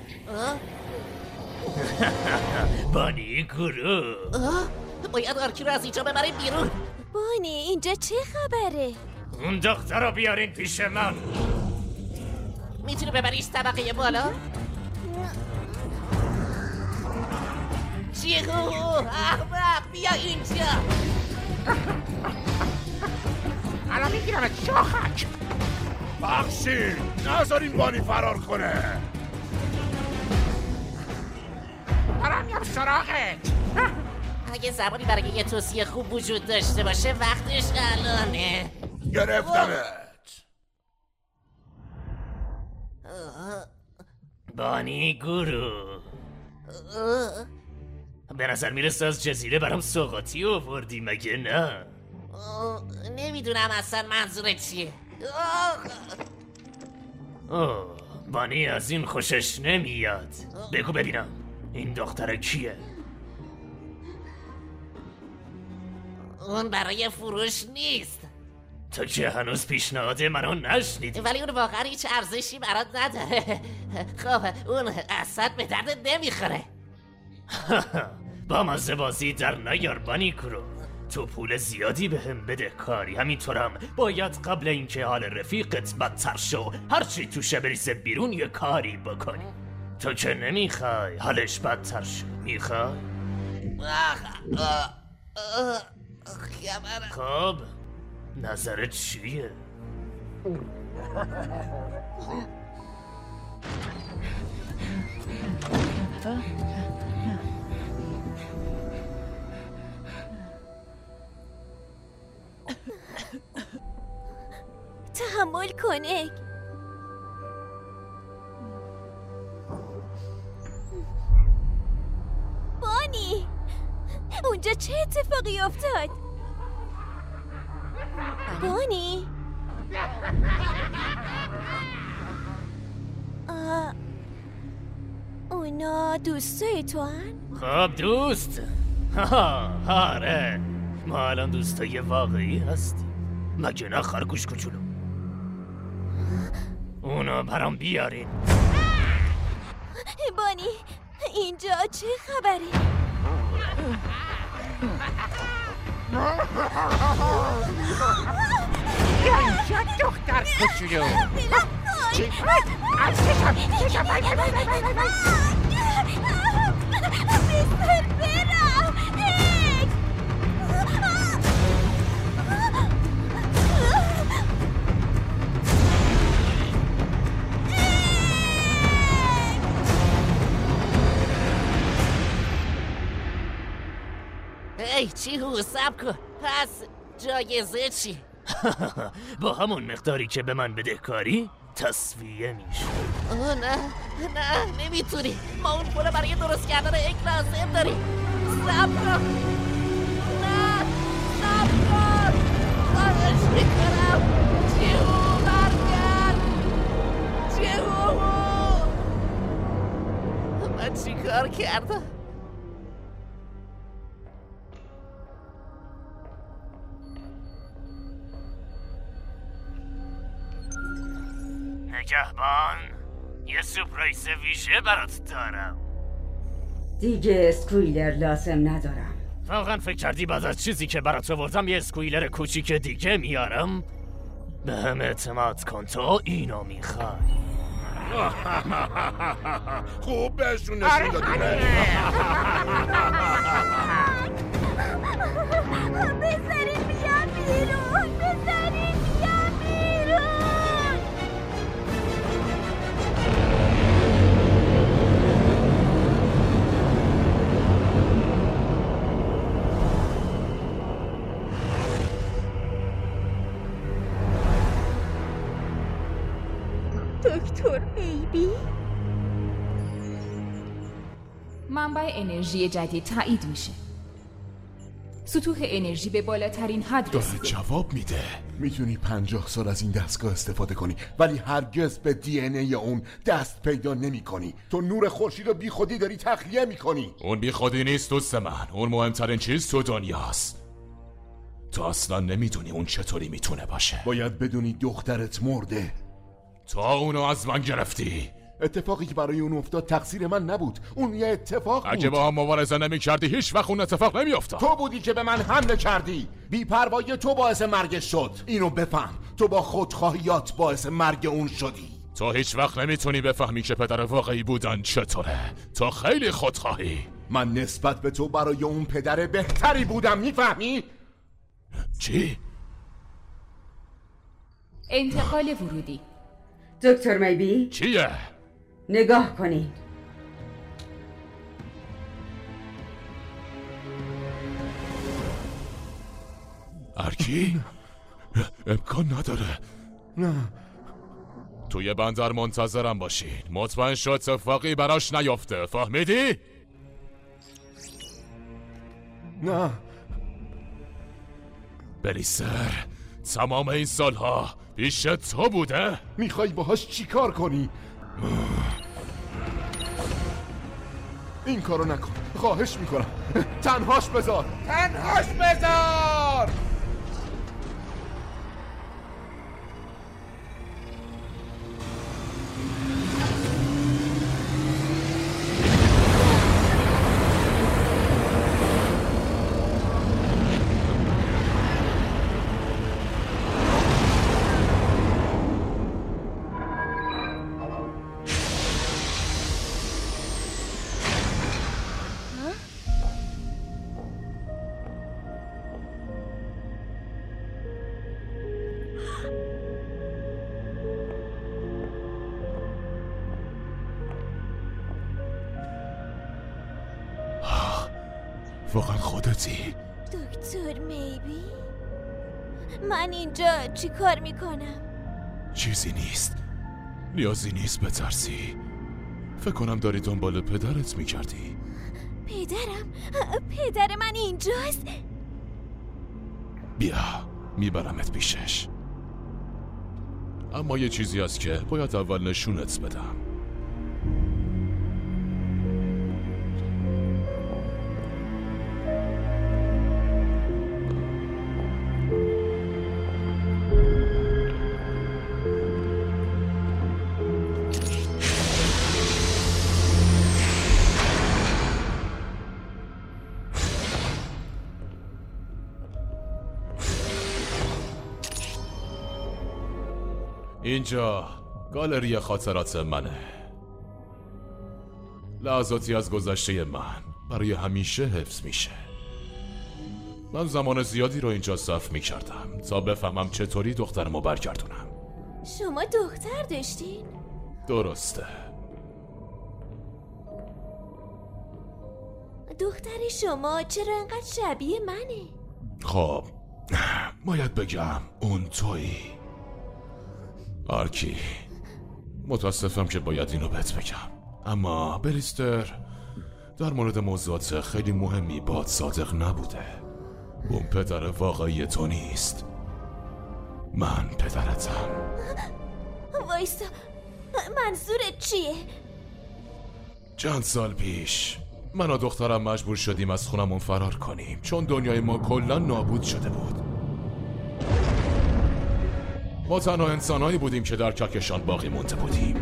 بانی گروه. باید آرکی رو از اینجا ببریم بیرون. بانی اینجا چه خبره؟ اون دختر رو بیارین پیش من. میتونی ببریش طبقه بالا؟ چیهو احمق بیا اینجا. الان میگیرم شاخک. بخشید نذارین بانی فرار کنه. دارم میام سراغت. اگه زبانی برای یه توصیه خوب وجود داشته باشه وقتش الانه. گرفتمت. بانی گروه به نظر میرسه از جزیره برام سوغاتی آوردی مگه نه؟ نمیدونم اصلا منظورت چیه. بانی از این خوشش نمیاد. بگو ببینم این دختر کیه؟ اون برای فروش نیست. تو که هنوز پیشنهاد منو نشنیدی. ولی اون واقعا هیچ ارزشی برات نداره. خب اون اصلا به درد نمیخوره. با مزه بازی در نیار بانی کرو. تو پول زیادی بهم بده کاری. همینطورم باید قبل اینکه حال رفیقت بدتر شو هرچی توشه بریزه بیرون یه کاری بکنی. تو که نمیخوای حالش بدتر شو. میخوای؟ خب نظرت چیه؟ تحمل کنه. بانی اونجا چه اتفاقی افتاد؟ بانی اون اونا دوستای تو هن؟ خب دوست آره ما الان دوستای واقعی هستیم مگه نه خرگوش کوچولو؟ اونا برام بیارین. بانی اینجا چه خبره؟ یا اینجا دختر کوچولو چی؟ از چشم بای بای بای بای بای بای بستر برم ای چی حساب کن پس جایزه چی؟ با همون مقداری که به من بدهکاری تصفیه میشه. نه نمیتونی ما اون پول برای درست کردن ایک لازم داریم. صبر کن نه صبر کن خواهش میکنم جیهو برگرد جیهو من چی کار کردم؟ نگهبان یه سورپرایز ویژه برات دارم. دیگه اسکویلر لازم ندارم. واقعا فکر کردی بعد از چیزی که برات آوردم یه اسکویلر کوچیک دیگه میارم؟ به هم اعتماد کن تو اینو میخوای. خوب بهشون نشون دادی. بذارین بیان بیرون بذارین بیان بیرون. دکتر بیبی منبع انرژی جدید تایید میشه. سطوح انرژی به بالاترین حد داره رسیده. جواب میده. میتونی 50 سال از این دستگاه استفاده کنی ولی هرگز به دی ان ای اون دست پیدا نمی کنی. تو نور خورشید رو بی خودی داری تخلیه میکنی. اون بی خودی نیست دوست من. اون مهمترین چیز تو دنیاست. تو اصلا نمیدونی اون چطوری میتونه باشه. باید بدونی دخترت مرده. تا اونو از من گرفتی. اتفاقی که برای اون افتاد تقصیر من نبود. اون یه اتفاق بود. اگه با هم مبارزه نمی کردی هیچ وقت اون اتفاق نمی افتاد. تو بودی که به من حمله کردی. بی‌پروایی تو باعث مرگش شد. اینو بفهم. تو با خودخواهیات باعث مرگ اون شدی. تو هیچ وقت نمیتونی بفهمی که پدر واقعی بودن چطوره. تو خیلی خودخواهی. من نسبت به تو برای اون پدر بهتری بودم. میفهمی؟ چی؟ انتقال ورودی. دکتر میبی چیه؟ نگاه کنید. ارکی؟ امکان نداره. نه توی بندر منتظرم باشین. مطمئن شد اتفاقی براش نیافته. فهمیدی؟ نه بلیسر تمام این سالها پیش تو بوده؟ میخوای باهاش چی کار کنی؟ این کارو نکن. خواهش میکنم. تنهاش بذار. تنهاش بذار. واقعا خودتی؟ دکتر میبی من اینجا چی کار میکنم؟ چیزی نیست. نیازی نیست بترسی. فکر کنم داری دنبال پدرت میکردی. پدر من اینجاست؟ بیا میبرمت پیشش. اما یه چیزی هست که باید اول نشونت بدم. اینجا گالری خاطرات منه. لحظاتی از گذشته من برای همیشه حفظ میشه. من زمان زیادی رو اینجا صرف میکردم تا بفهمم چطوری دخترمو برگردونم. شما دختر داشتین؟ درسته. دختر شما چرا انقدر شبیه منه؟ خب باید بگم اون تویی. آرکی، متاسفم که باید اینو بهت بگم، اما بلیستر در مورد موضوعات خیلی مهمی باهات صادق نبوده. اون پدر واقعی تو نیست. من پدرتم. وایسا، منظورت چیه؟ چند سال پیش من و دخترم مجبور شدیم از خونمون فرار کنیم چون دنیای ما کلا نابود شده بود. ما تنها انسانهایی بودیم که در کهکشان باقی مونده بودیم.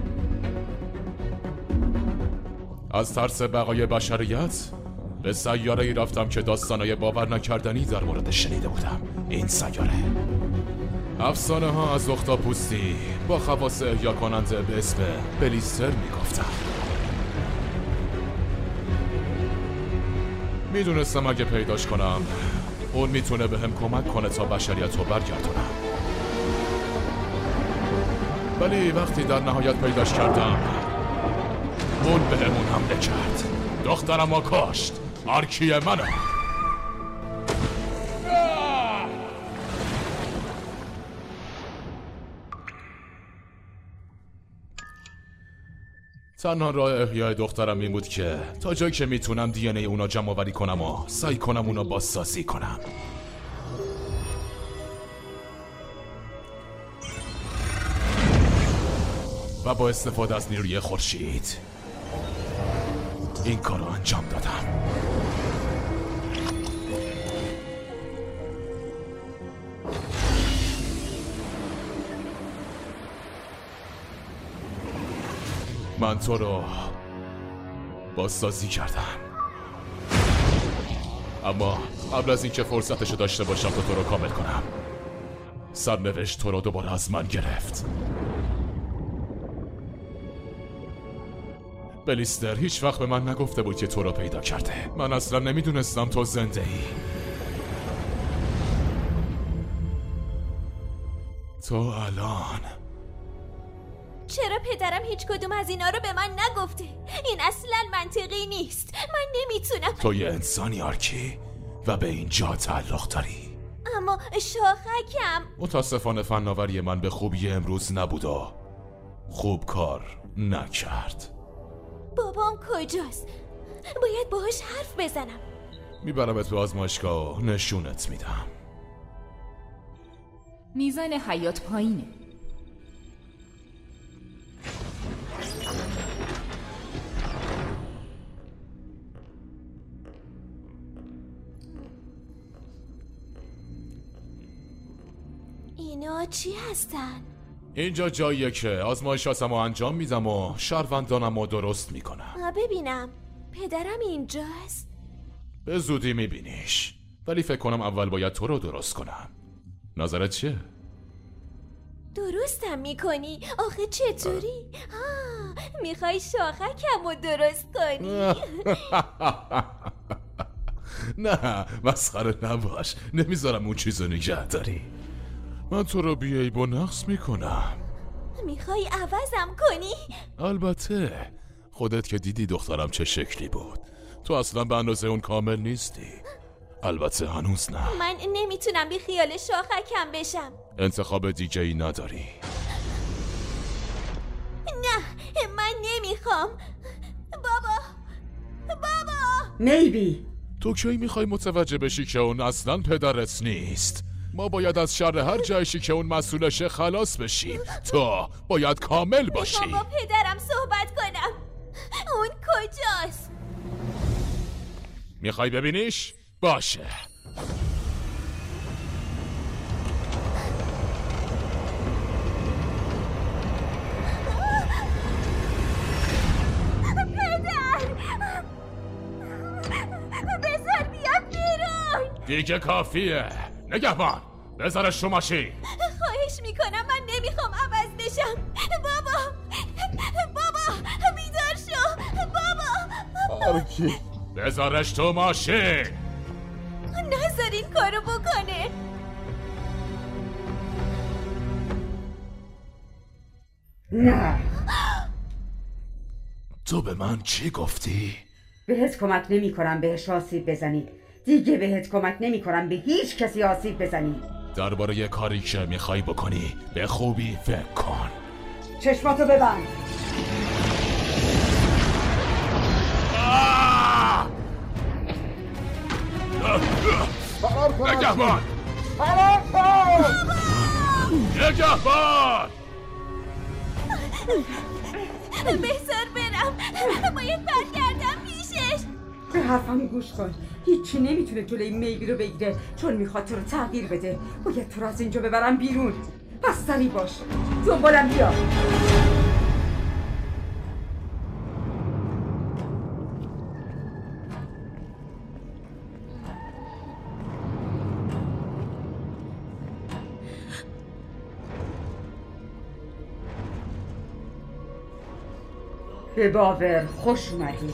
از ترس بقای بشریت به سیاره‌ای رفتم که داستانای باور نکردنی در مورد شنیده بودم. این سیاره افسانه ها از اختاپوستی با خواص احیا کننده به اسم بلیستر میگفتن. میدونستم اگه پیداش کنم اون میتونه بهم کمک کنه تا بشریت رو برگردونم. ولی وقتی در نهایت پیداش کردم اون بهمون حمله کرد. دخترم رو کاشت. آرکی منه. تنها راه احیای دخترم این بود که تا جایی که میتونم دی ان ای اونا جمع آوری کنم و سعی کنم اونا بازسازی کنم. و با استفاده از نیروی خورشید این کار رو انجام دادم. من تو رو بازسازی کردم، اما قبل از اینکه فرصتشو داشته باشم تا تو رو کامل کنم سرنوشت تو رو دوباره از من گرفت. بلیستر هیچ وقت به من نگفته بود که تو رو پیدا کرده. من اصلا نمیدونستم تو زنده ای. تو الان چرا پدرم هیچ کدوم از اینا رو به من نگفته؟ این اصلا منطقی نیست. من نمیتونم. تو یه انسانی آرکی و به اینجا تعلق داری. اما شاخکم متاسفانه فناوری من به خوبی امروز نبود و خوب کار نکرد. بابام کجاست؟ باید باهاش حرف بزنم. میبرمت به آزمایشگاه و نشونت میدم. میزان حیات پایینه. اینا چی هستن؟ اینجا جاییه که آزمایشاتمو انجام میدم و شهروندانمو درست میکنم. ببینم پدرم اینجاست؟ به زودی میبینیش، ولی فکر کنم اول باید تو رو درست کنم. نظرت چیه؟ درستم میکنی؟ آخه چطوری؟ میخوای شاخکم رو درست کنی؟ نه مسخره نباش، نمیذارم اون چیزو نگه داری. من تو رو بیعیب و نقص میکنم. میخوای عوضم کنی؟ البته خودت که دیدی دخترم چه شکلی بود. تو اصلا به اندازه اون کامل نیستی. البته هنوز نه. من نمیتونم بی خیال شاخکم بشم. انتخاب دیگه ای نداری. نه من نمیخوام. بابا میبی تو کی میخوای متوجه بشی که اون اصلا پدرت نیست؟ ما باید از شر هر جایشی که اون مسئولشه خلاص بشیم. تو باید کامل باشی. میخوام با پدرم صحبت کنم. اون کجاست؟ میخوای ببینیش؟ باشه. بذار بیاد بیرون. دیگه کافیه. نگهبان بذارش تو ماشین. خواهش خواهش میکنم، من نمیخوام عوض بشم. بابا بیدار شو. بابا آرکی بذارش تو ماشین. نذار این کارو بکنه. نه. تو به من چی گفتی؟ بهت کمک نمی کنم بهش آسیب بزنی. دیگه بهت کمک نمی کنم به هیچ کسی آسیب بزنی. درباره کاری که میخوای بکنی به خوبی فکر کن. چشماتو ببند. نگهبان! نگهبان! بهتر برم، باید برگردم پیشش. به حرفم گوش کن. هیچی نمیتونه جلوی میبی رو بگیره، چون میخواد تو رو تغییر بده. باید تو رو از اینجا ببرم بیرون. پس سری باش، دنبالم بیا. به باور خوش اومدی.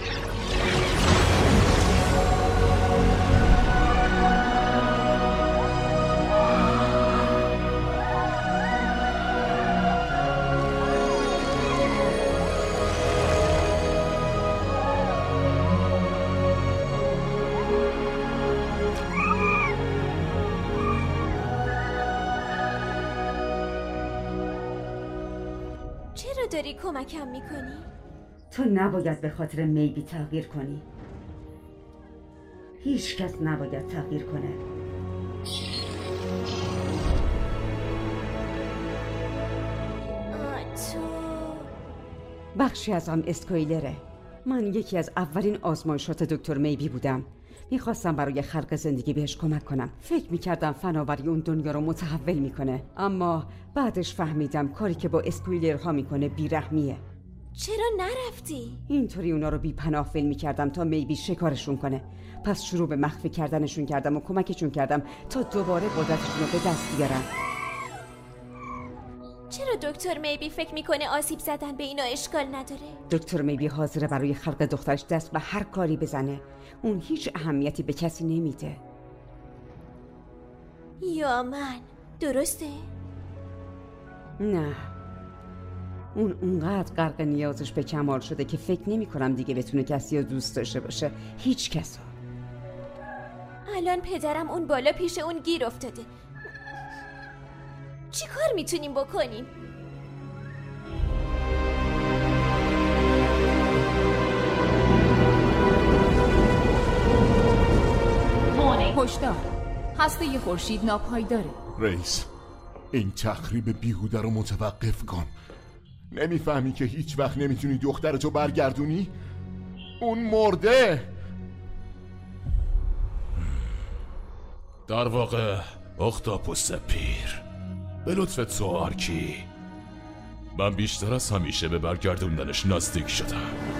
چرا داری کمکم میکنی؟ تو نباید به خاطر میبی تغییر کنی. هیچ کس نباید تغییر کنه. تو بخشی از هم اسکویلره. من یکی از اولین آزمایشات دکتر میبی بودم. میخواستم برای خلق زندگی بهش کمک کنم. فکر میکردم فناوری اون دنیا رو متحول میکنه، اما بعدش فهمیدم کاری که با اسکویلرها میکنه بیرحمیه. چرا نرفتی؟ اینطوری اونا رو بی‌پناه ول می‌کردم تا میبی شکارشون کنه. پس شروع به مخفی کردنشون کردم و کمکشون کردم تا دوباره قدرتشون رو به دست بیارن. چرا دکتر میبی فکر میکنه آسیب زدن به اینا اشکال نداره؟ دکتر میبی حاضره برای خلق دخترش دست به هر کاری بزنه. اون هیچ اهمیتی به کسی نمیده. یا من درسته؟ نه، اون اونقدر غرق نیازش به کمال شده که فکر نمی کنم دیگه بتونه کسی رو دوست داشته باشه. هیچ کسا. الان پدرم اون بالا پیش اون گیر افتاده. چی کار میتونیم بکنیم؟ هشدار، هسته خورشید ناپایداره. رئیس، این تخریب بیهوده رو متوقف کن. نمیفهمی که هیچ وقت نمیتونی دخترتو برگردونی؟ اون مرده. در واقع اختاپوس پیر، به لطفت تو آرکی، من بیشتر از همیشه به برگردوندنش نزدیک شدم.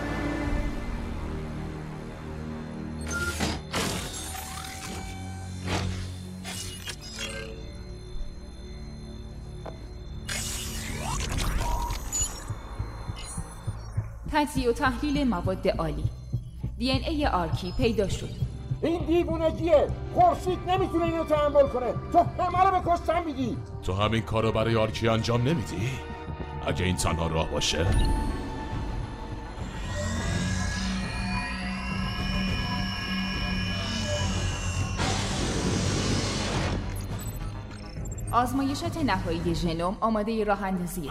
تجزیه و تحلیل مواد عالی. DNA آرکی پیدا شد. این دیوونگیه. خورشید نمیتونه اینو تحمل کنه. تو همه رو به کشتن میدی. تو همین کارو برای آرکی انجام نمیدی؟ اگه این تنها راه باشه. آزمایشات نهایی ژنوم آماده راه اندازیه.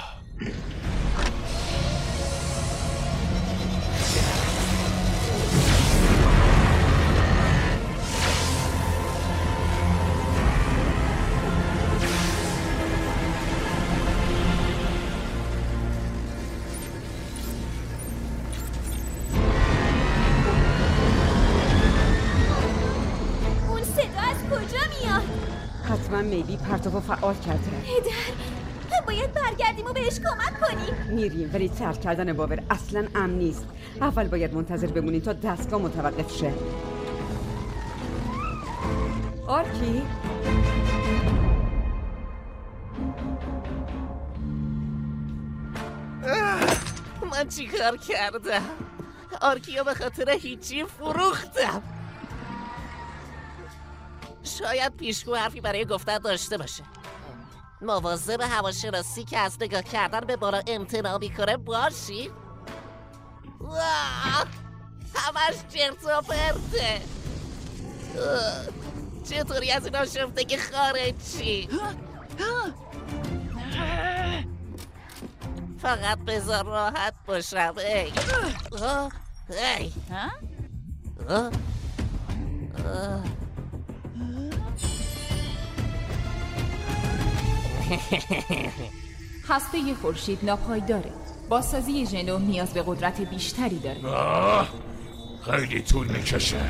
حتما میبی پرتابو فعال کرده. پدر، باید برگردیم و بهش کمک کنیم. میریم، ولی ترک کردن باور اصلا امن نیست. اول باید منتظر بمونیم تا دستگاه متوقف شه. آرکی؟ من چی کار کردم؟ آرکیو به خاطر هیچی فروختم. شاید پیشگو حرفی برای گفتن داشته باشه. مواظب هواشناسی که از نگاه کردن به بالا امتناع میکنه باشی. همش چرت و پرته. چطوری از این آشفتگی خارج چی؟ فقط بذار راحت باشم. ای هسته خورشید ناپایداره. بازسازی ژنوم نیاز به قدرت بیشتری داره. خیلی طول میکشه.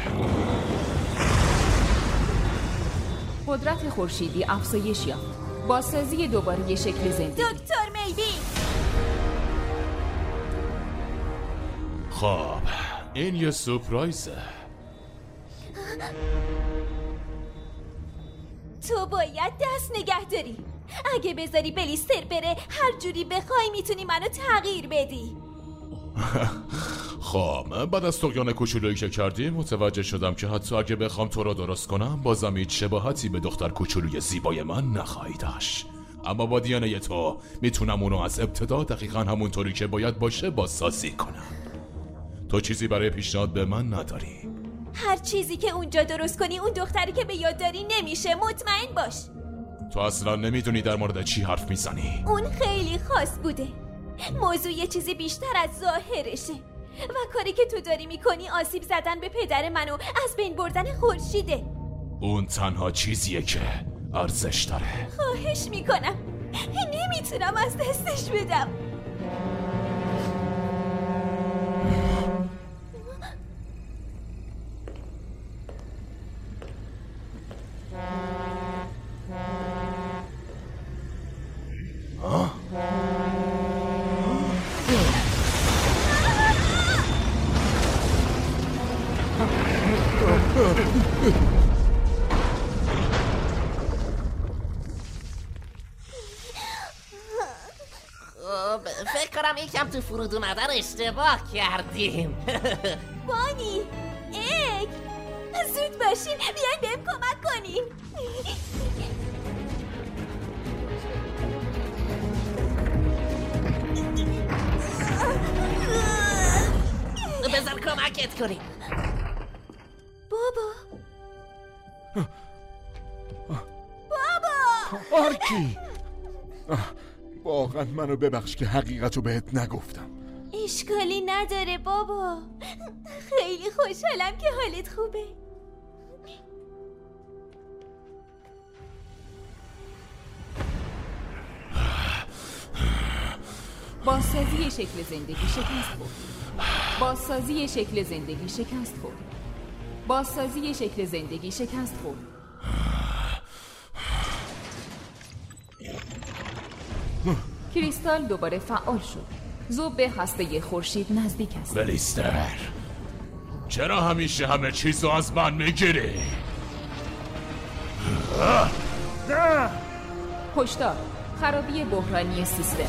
قدرت خورشیدی افزایش یافت. بازسازی دوباره شکل زندگی. دکتر میبی. خب این یه سورپرایزه. تو باید دست نگه داری. اگه بذاری بلیستر بره هر جوری بخوای میتونی منو تغییر بدی. خب بعد از طغیان کوچولویی که کردی متوجه شدم که حتی اگه بخوام تو رو درست کنم بازم هیچ شباهتی به دختر کوچولوی زیبای من نخواهی داشت. اما با دیانه تو میتونم اونو از ابتدا دقیقا همونطوری که باید باشه بازسازی کنم. تو چیزی برای پیشنهاد به من نداری؟ هر چیزی که اونجا درست کنی اون دختری که به یاد داری نمیشه. مطمئن باش. تو اصلا نمیدونی در مورد چی حرف میزنی. اون خیلی خاص بوده. موضوع یه چیزی بیشتر از ظاهرشه و کاری که تو داری میکنی آسیب زدن به پدر منو از بین بردن خورشیده. اون تنها چیزیه که ارزش داره. خواهش میکنم نمیتونم از دستش بدم. فکر کنم یکم تو فرود اومدن اشتباه کردیم. بانی ایک زود باشین بیاین بهم کمک کنین. بذار کمکت کنیم. بابا آرکی واقعا منو ببخش که حقیقتو بهت نگفتم. اشکالی نداره بابا. خیلی خوشحالم که حالت خوبه. بازسازی شکل زندگی شکست خورد. بازسازی شکل زندگی شکست خورد. بازسازی شکل زندگی شکست خورد. کریستال دوباره فعال شد. زوب به هسته خورشید نزدیک است. بلیستر چرا همیشه همه چیزو از من میگیری؟ هشدار خرابی بحرانی سیستم.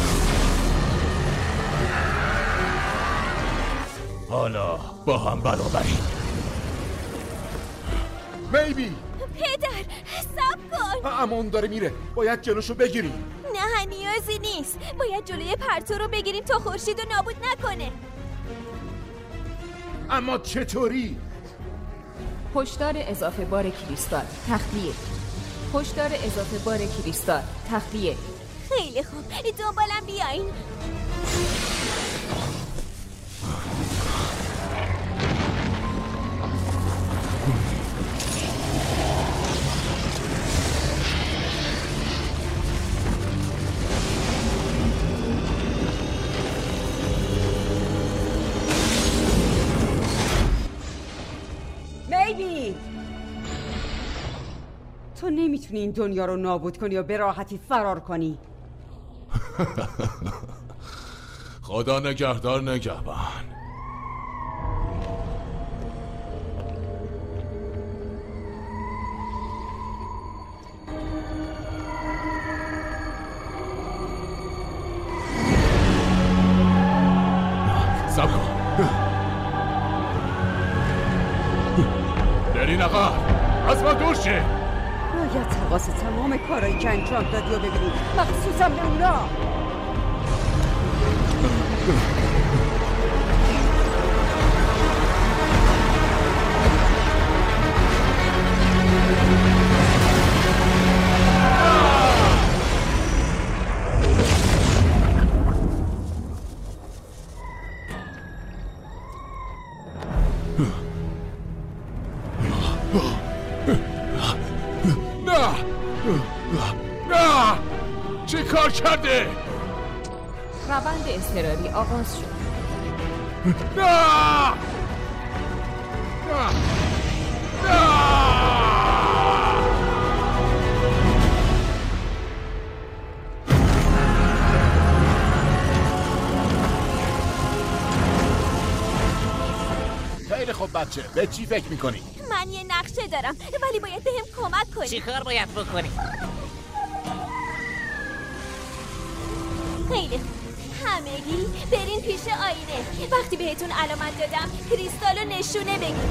حالا با هم برابریم. بیبی پدر صبر کن. اما اون داره میره. باید جلوشو بگیریم. نه نیازی نیست. باید جلوی پرتو رو بگیریم تا خورشید رو نابود نکنه. اما چطوری؟ هشدار اضافه بار کریستال تخلیه. هشدار اضافه بار کریستال تخلیه. خیلی خوب دنبالم بیاین. بیبی تو نمیتونی این دنیا رو نابود کنی و به راحتی فرار کنی. خدا نگهدار نگهبان. عقب. از ما دور شه. باید حواس تمام کارایی که انجام دادی و ببینی، مخصوصا به اونا. نه! چی کار کرده؟ روند اضطراری آغاز شد. نه! خیلی خوب بچه، به چی فکر میکنی؟ من یه نقشه دارم ولی باید بهم کمک کنی. چی کار باید بکنی؟ خیلی خوب. همگی برین پیش آینه. وقتی بهتون علامت دادم کریستالو نشونه بگیر.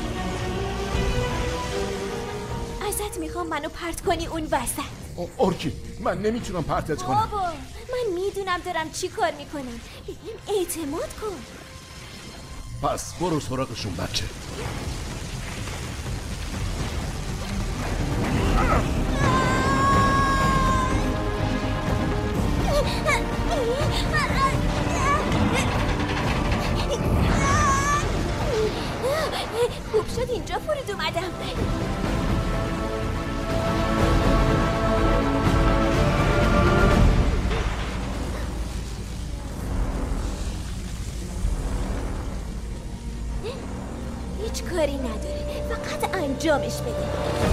ازت میخوام منو پرت کنی اون وسط. اورکی من نمیتونم پرتت کنم. بابا من میدونم دارم چی کار میکنم. اعتماد کن. پس برو سراغشون بچه. خوب شد اینجا فرود اومدم. هیچ کاری نداره، فقط انجامش بده.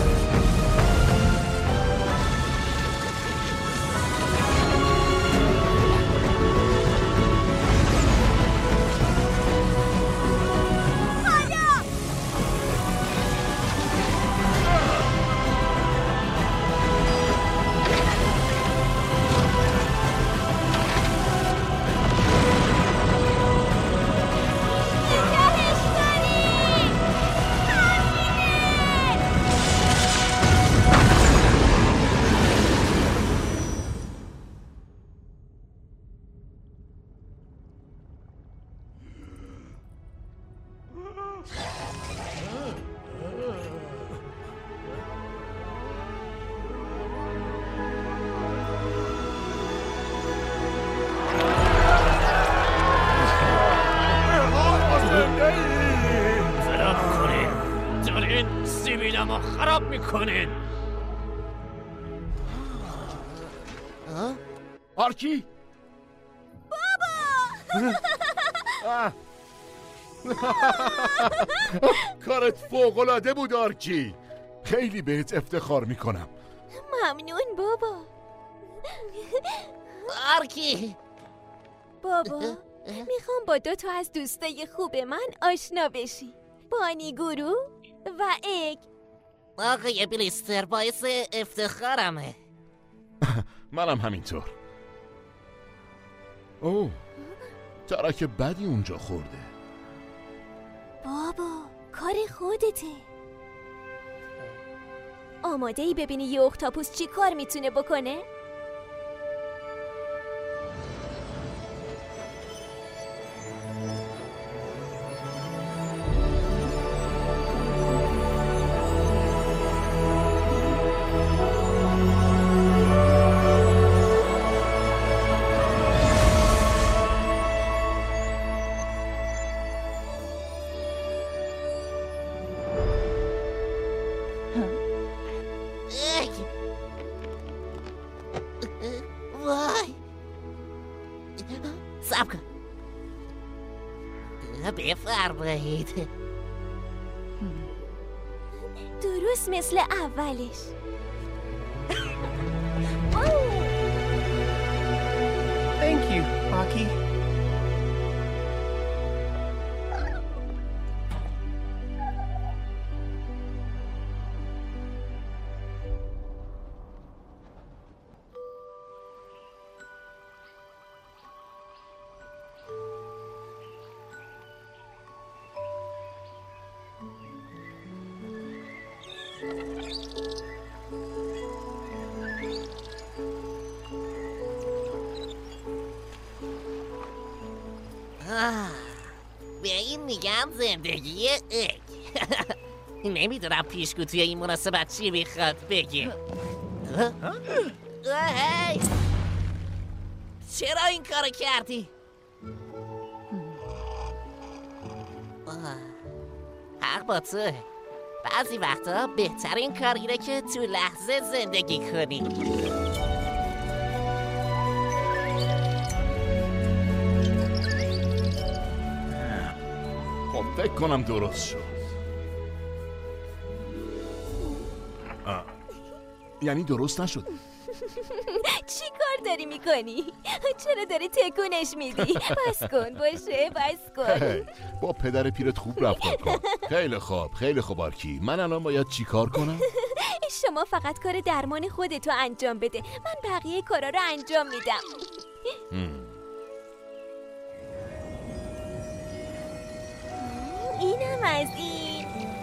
ما خراب میکنین. آرکی بابا کارت فوق‌العاده بود آرکی. خیلی بهت افتخار میکنم. ممنون بابا. آرکی بابا میخوام با 2 تا از دوستای خوب من آشنا بشی. بانیگورو و اگ. آقای بلیستر باعث افتخارمه. منم همینطور. اوه ترک بدی اونجا خورده. بابا کار خودته. آماده ای ببینی یه اختاپوس چی کار میتونه بکنه؟ وای صبر کن. بفرمایید. درست مثل اولش. Thank you, Aki. میگن زندگی اگ. نمیدونم پیشگو توی این مناسبت چی میخواد بگه. هی چرا این کارو کردی؟ حق با تو. بعضی وقتا بهترین کار اینه که تو لحظه زندگی کنی. خب فکر کنم درست شد. یعنی درست نشد. چی کار داری میکنی؟ چرا داری تکونش میدی؟ بس کن باشه بس کن. با پدر پیرت خوب رفتار کن. خیلی خوب خیلی خوب آرکی. من الان باید چی کار کنم؟ شما فقط کار درمان خودتو انجام بده. من بقیه کارا رو انجام میدم. اینم از این.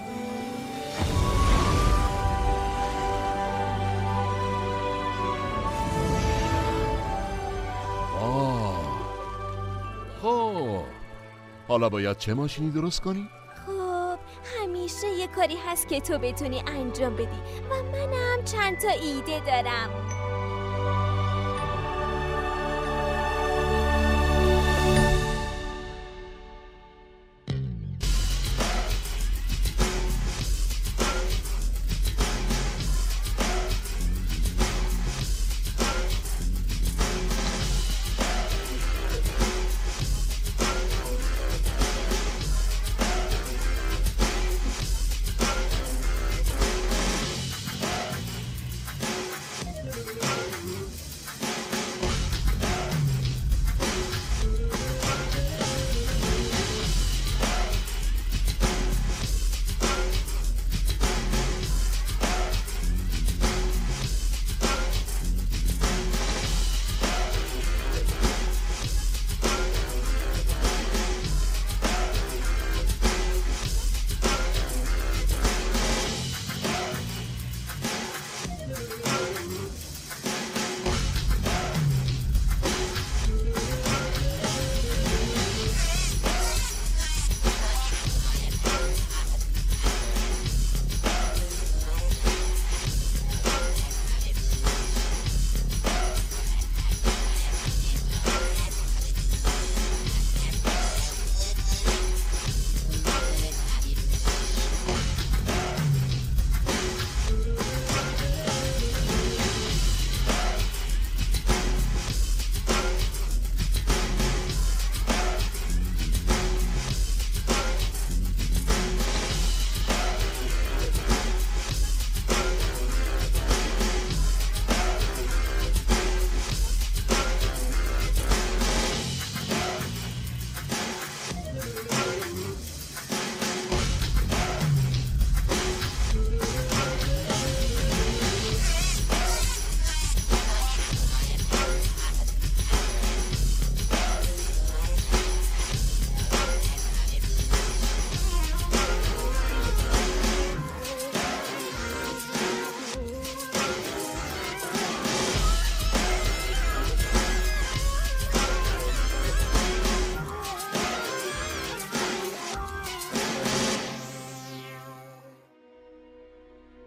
خب حالا باید چه ماشینی درست کنی؟ خب همیشه یه کاری هست که تو بتونی انجام بدی و منم چند تا ایده دارم.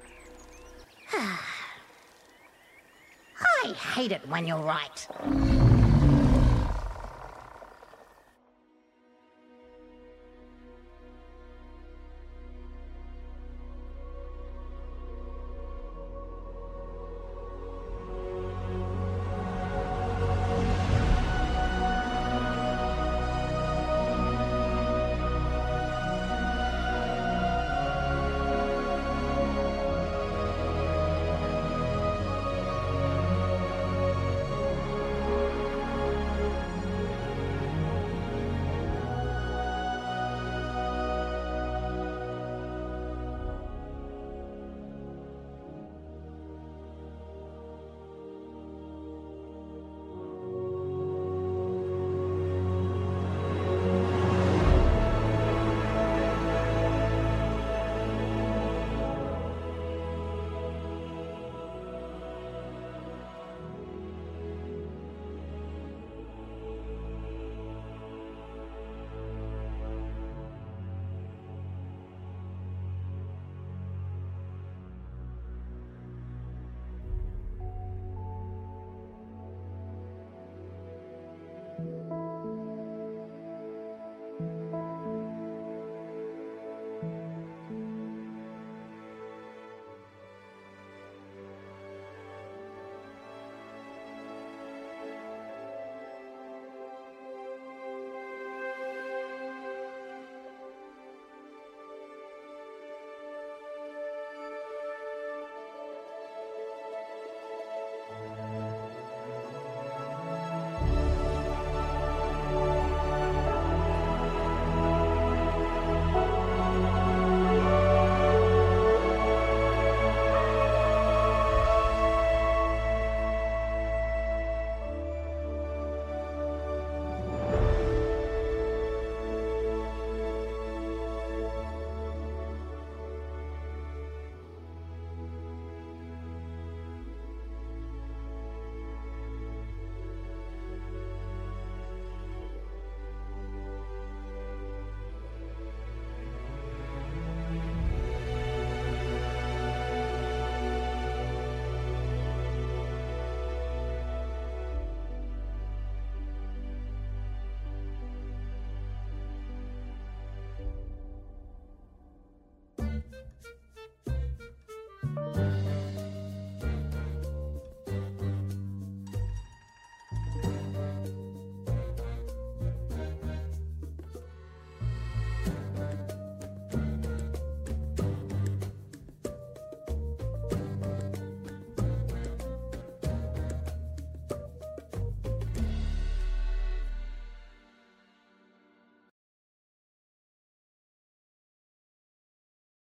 I hate it when you're right.